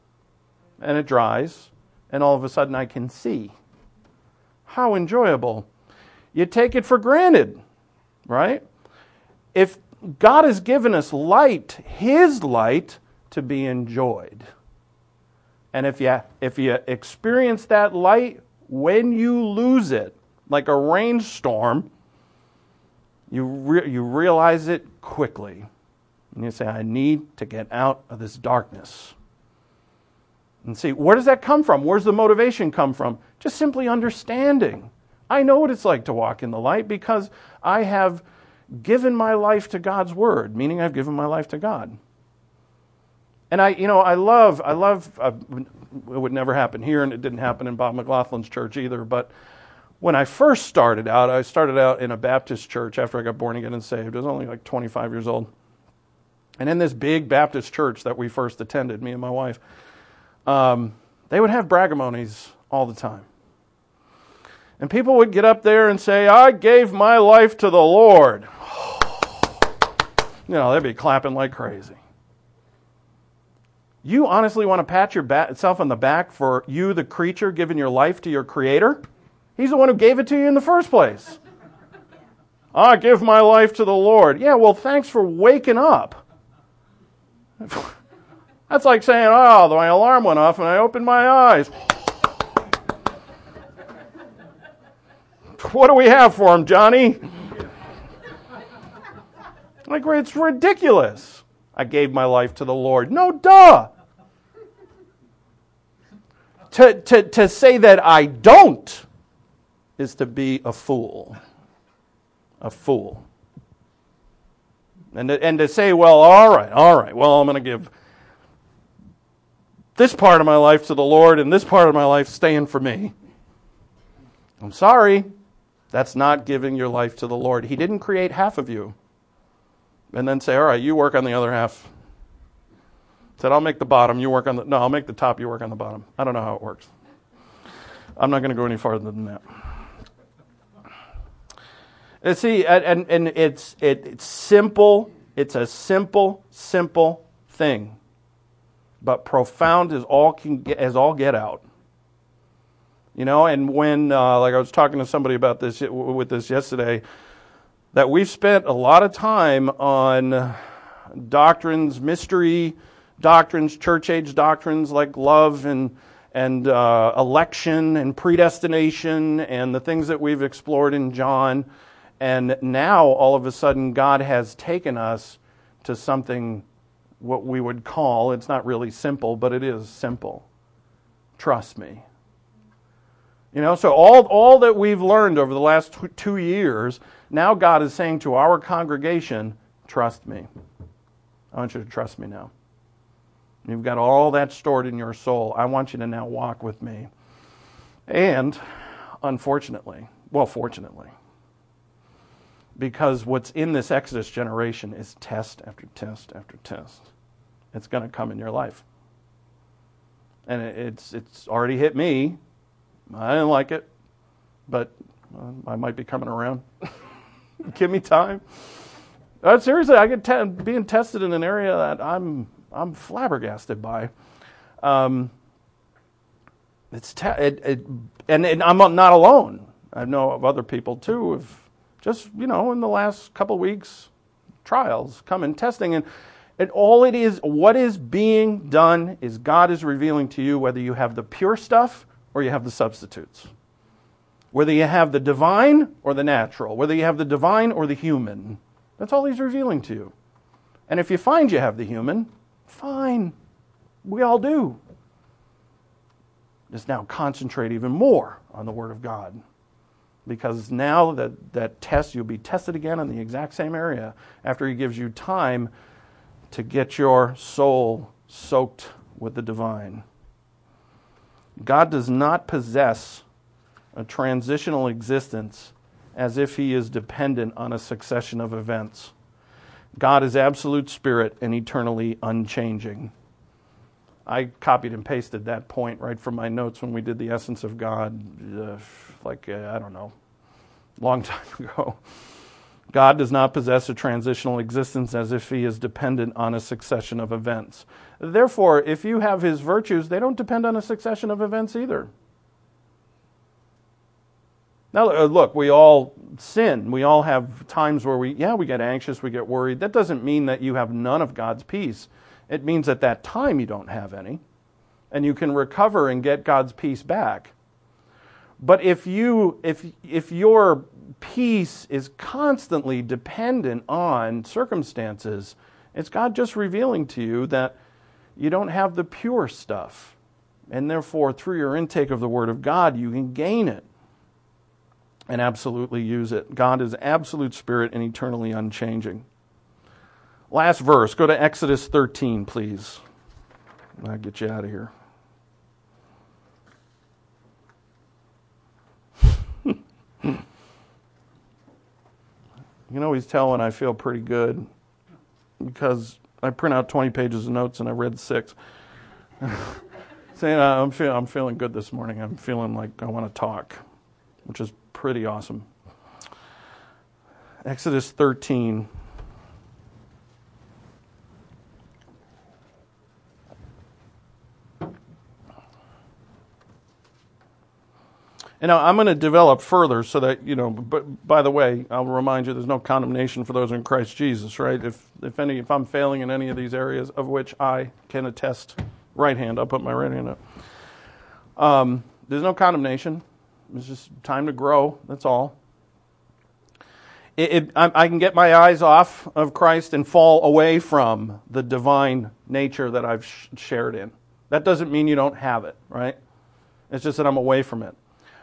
And it dries, and all of a sudden I can see. How enjoyable. You take it for granted, right? If God has given us light, His light, to be enjoyed. And if you experience that light, when you lose it, like a rainstorm, you realize it quickly. And you say, I need to get out of this darkness. And see, where does that come from? Where's the motivation come from? Just simply understanding. I know what it's like to walk in the light because I have given my life to God's Word, meaning I've given my life to God. And I love, it would never happen here, and it didn't happen in Bob McLaughlin's church either, but when I first started out in a Baptist church after I got born again and saved. I was only like 25 years old. And in this big Baptist church that we first attended, me and my wife, they would have braggamonies all the time. And people would get up there and say, I gave my life to the Lord. They'd be clapping like crazy. You honestly want to pat yourself on the back for you, the creature, giving your life to your Creator? He's the one who gave it to you in the first place. I give my life to the Lord. Yeah, well, thanks for waking up. That's like saying, oh, my alarm went off and I opened my eyes. What do we have for him, Johnny? Like, it's ridiculous. I gave my life to the Lord. No, duh. To say that I don't is to be a fool. A fool. And to say, well, all right, well, I'm going to give this part of my life to the Lord and this part of my life staying for me. I'm sorry. That's not giving your life to the Lord. He didn't create half of you and then say, all right, you work on the other half. Said, I'll make the bottom, you work on the... No, I'll make the top, you work on the bottom. I don't know how it works. I'm not going to go any farther than that. And see, and it's simple. It's a simple thing, but profound as all get out. You know, and when like I was talking to somebody about this with this yesterday, that we've spent a lot of time on doctrines, mystery doctrines, church age doctrines like love and election and predestination and the things that we've explored in John. And now, all of a sudden, God has taken us to something, what we would call, it's not really simple, but it is simple. Trust me. You know, so all that we've learned over the last 2 years, now God is saying to our congregation, trust me. I want you to trust me now. You've got all that stored in your soul. I want you to now walk with me. And, fortunately, because what's in this Exodus generation is test after test after test. It's going to come in your life. And it's already hit me. I didn't like it, but I might be coming around. Give me time. Seriously, I get being tested in an area that I'm flabbergasted by. And I'm not alone. I know of other people too who've just, in the last couple weeks, trials come in testing. And all it is, what is being done is God is revealing to you whether you have the pure stuff or you have the substitutes. Whether you have the divine or the natural. Whether you have the divine or the human. That's all He's revealing to you. And if you find you have the human, fine. We all do. Just now concentrate even more on the Word of God. Because now that test, you'll be tested again in the exact same area after He gives you time to get your soul soaked with the divine. God does not possess a transitional existence as if He is dependent on a succession of events. God is absolute spirit and eternally unchanging. I copied and pasted that point right from my notes when we did the Essence of God, I don't know, long time ago. God does not possess a transitional existence as if He is dependent on a succession of events. Therefore, if you have His virtues, they don't depend on a succession of events either. Now, look, we all sin. We all have times where we get anxious, we get worried. That doesn't mean that you have none of God's peace. It means at that time you don't have any. And you can recover and get God's peace back. But if your peace is constantly dependent on circumstances, it's God just revealing to you that you don't have the pure stuff. And therefore, through your intake of the Word of God, you can gain it and absolutely use it. God is absolute spirit and eternally unchanging. Last verse. Go to Exodus 13, please. I'll get you out of here. You can always tell when I feel pretty good because I print out 20 pages of notes and I read 6. Saying I'm feeling good this morning. I'm feeling like I want to talk, which is pretty awesome. Exodus 13. And now I'm going to develop further so that, but by the way, I'll remind you there's no condemnation for those in Christ Jesus, right? If I'm failing in any of these areas, of which I can attest, right hand, I'll put my right hand up. There's no condemnation. It's just time to grow, that's all. I can get my eyes off of Christ and fall away from the divine nature that I've shared in. That doesn't mean you don't have it, right? It's just that I'm away from it.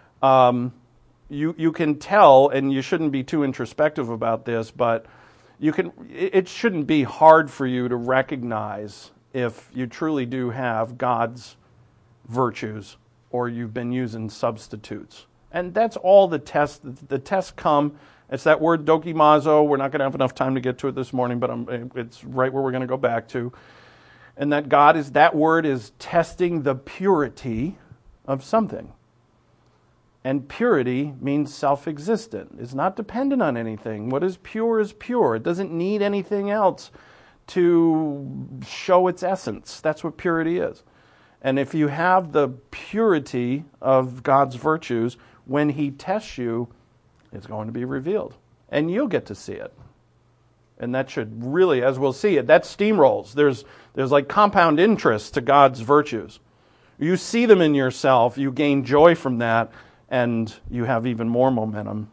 You can tell, and you shouldn't be too introspective about this, but it shouldn't be hard for you to recognize if you truly do have God's virtues or you've been using substitutes. And that's all the tests. The tests come. It's that word dokimazo. We're not going to have enough time to get to it this morning, but it's right where we're going to go back to. And that word is testing the purity of something. And purity means self-existent. It's not dependent on anything. What is pure is pure. It doesn't need anything else to show its essence. That's what purity is. And if you have the purity of God's virtues, when He tests you, it's going to be revealed. And you'll get to see it. And that should really, as we'll see it, that steamrolls. There's like compound interest to God's virtues. You see them in yourself, you gain joy from that, and you have even more momentum.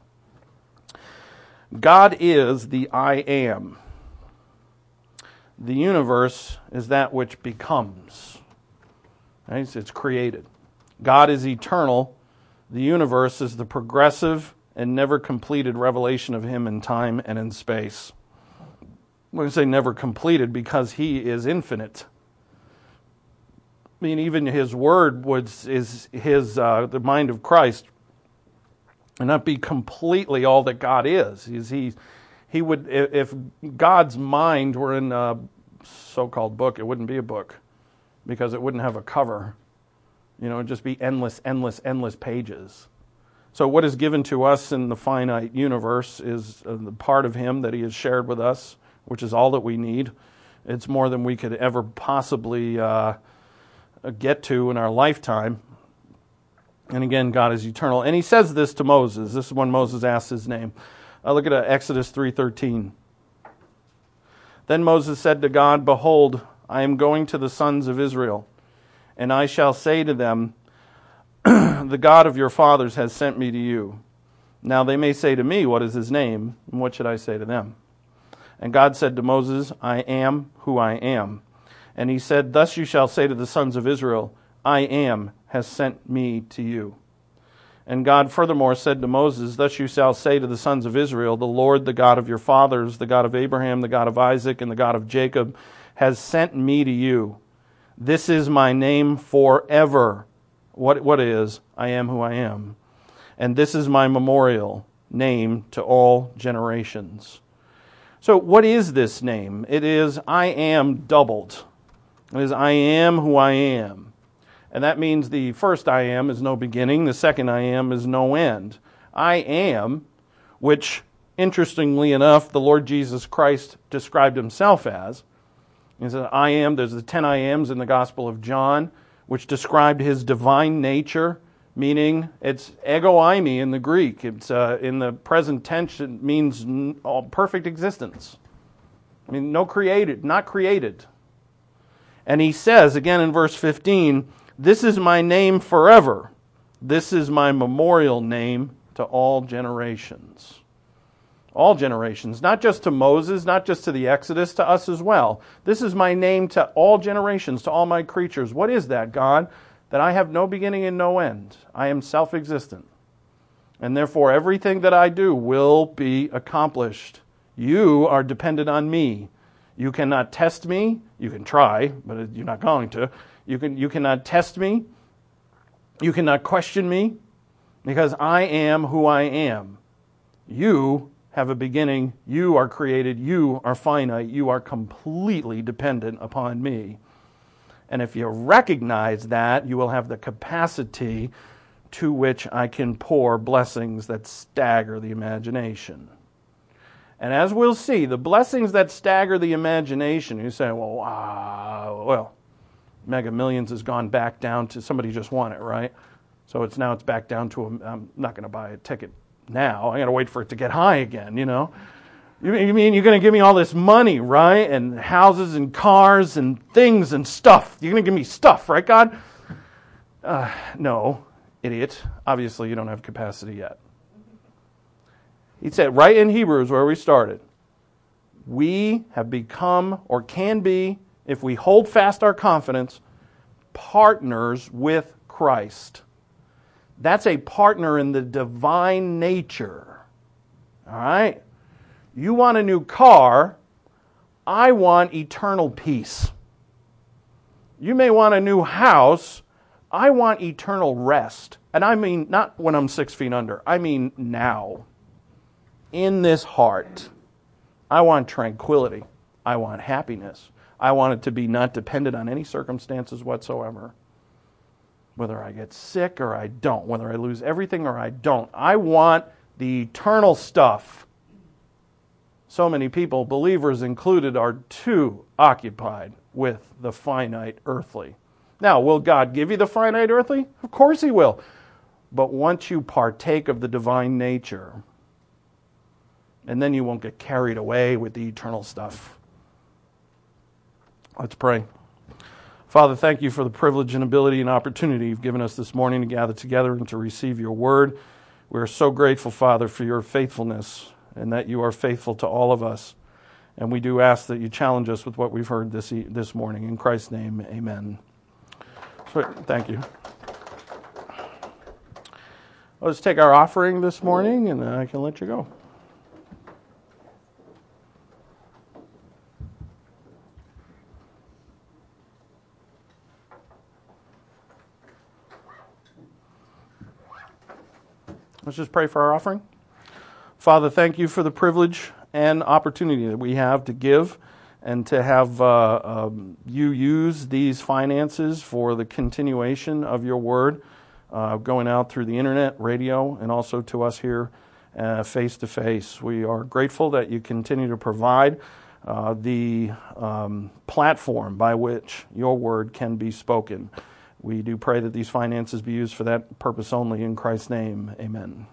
God is the I am. The universe is that which becomes. Right? It's created. God is eternal. The universe is the progressive and never completed revelation of Him in time and in space. I'm going to say never completed because He is infinite. I mean, even His Word is the mind of Christ, and not be completely all that God is. He would, if God's mind were in a so-called book, it wouldn't be a book, because it wouldn't have a cover. It'd just be endless pages. So what is given to us in the finite universe is the part of Him that He has shared with us, which is all that we need. It's more than we could ever possibly get to in our lifetime. And again, God is eternal. And He says this to Moses. This is when Moses asks His name. Look at Exodus 3:13. Then Moses said to God, "Behold, I am going to the sons of Israel, and I shall say to them, the God of your fathers has sent me to you. Now they may say to me, what is His name? And what should I say to them?" And God said to Moses, "I am who I am." And He said, "Thus you shall say to the sons of Israel, I am has sent me to you." And God furthermore said to Moses, "Thus you shall say to the sons of Israel, the Lord, the God of your fathers, the God of Abraham, the God of Isaac, and the God of Jacob, has sent me to you. This is my name forever." What is? I am who I am. "And this is my memorial name to all generations." So what is this name? It is I am doubled. It is I am who I am. And that means the first I am is no beginning. The second I am is no end. I am, which interestingly enough, the Lord Jesus Christ described Himself as. He said, I am. There's the 10 I ams in the Gospel of John, which described His divine nature, meaning it's ego eimi in the Greek. It's in the present tense, it means perfect existence. I mean, not created. And He says, again in verse 15, "This is my name forever. This is my memorial name to all generations." All generations, not just to Moses, not just to the Exodus, to us as well. This is my name to all generations, to all my creatures. What is that, God? That I have no beginning and no end. I am self-existent. And therefore everything that I do will be accomplished. You are dependent on me. You cannot test me. You can try, but you're not going to. You cannot test me. You cannot question me, because I am who I am. You have a beginning. You are created. You are finite. You are completely dependent upon me. And if you recognize that, you will have the capacity to which I can pour blessings that stagger the imagination. And as we'll see, the blessings that stagger the imagination, you say, well, Mega Millions has gone back down to somebody just won it, right? So it's back down to I'm not going to buy a ticket now. I got to wait for it to get high again, You mean you're going to give me all this money, right? And houses and cars and things and stuff. You're going to give me stuff, right, God? No, idiot. Obviously, you don't have capacity yet. He said right in Hebrews where we started, we have become or can be, if we hold fast our confidence, partners with Christ. That's a partner in the divine nature. All right? You want a new car, I want eternal peace. You may want a new house, I want eternal rest. And I mean not when I'm 6 feet under, I mean now. In this heart, I want tranquility. I want happiness. I want it to be not dependent on any circumstances whatsoever. Whether I get sick or I don't, whether I lose everything or I don't. I want the eternal stuff. So many people, believers included, are too occupied with the finite earthly. Now, will God give you the finite earthly? Of course He will. But once you partake of the divine nature, and then you won't get carried away with the eternal stuff. Let's pray. Father, thank you for the privilege and ability and opportunity you've given us this morning to gather together and to receive your word. We are so grateful, Father, for your faithfulness and that you are faithful to all of us. And we do ask that you challenge us with what we've heard this morning. In Christ's name, amen. So, thank you. Let's take our offering this morning and I can let you go. Let's just pray for our offering. Father, thank you for the privilege and opportunity that we have to give and to have you use these finances for the continuation of your word, going out through the internet, radio, and also to us here face to face. We are grateful that you continue to provide the platform by which your word can be spoken. We do pray that these finances be used for that purpose only. In Christ's name, amen.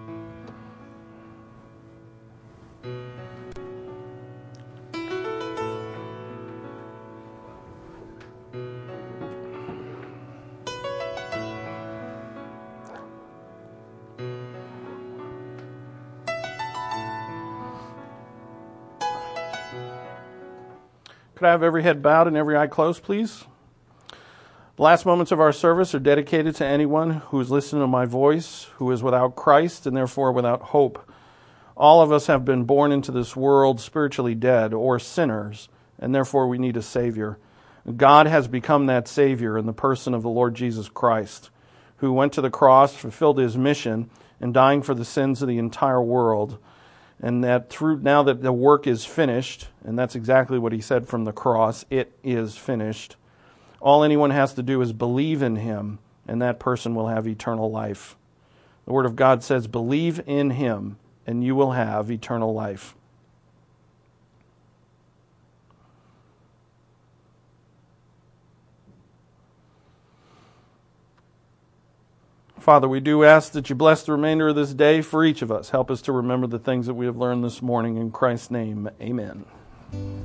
Could I have every head bowed and every eye closed, please? The last moments of our service are dedicated to anyone who is listening to my voice, who is without Christ and therefore without hope. All of us have been born into this world spiritually dead or sinners, and therefore we need a Savior. God has become that Savior in the person of the Lord Jesus Christ, who went to the cross, fulfilled His mission, and dying for the sins of the entire world. And that now that the work is finished, and that's exactly what He said from the cross, it is finished. All anyone has to do is believe in Him, and that person will have eternal life. The Word of God says, believe in Him, and you will have eternal life. Father, we do ask that you bless the remainder of this day for each of us. Help us to remember the things that we have learned this morning. In Christ's name, amen.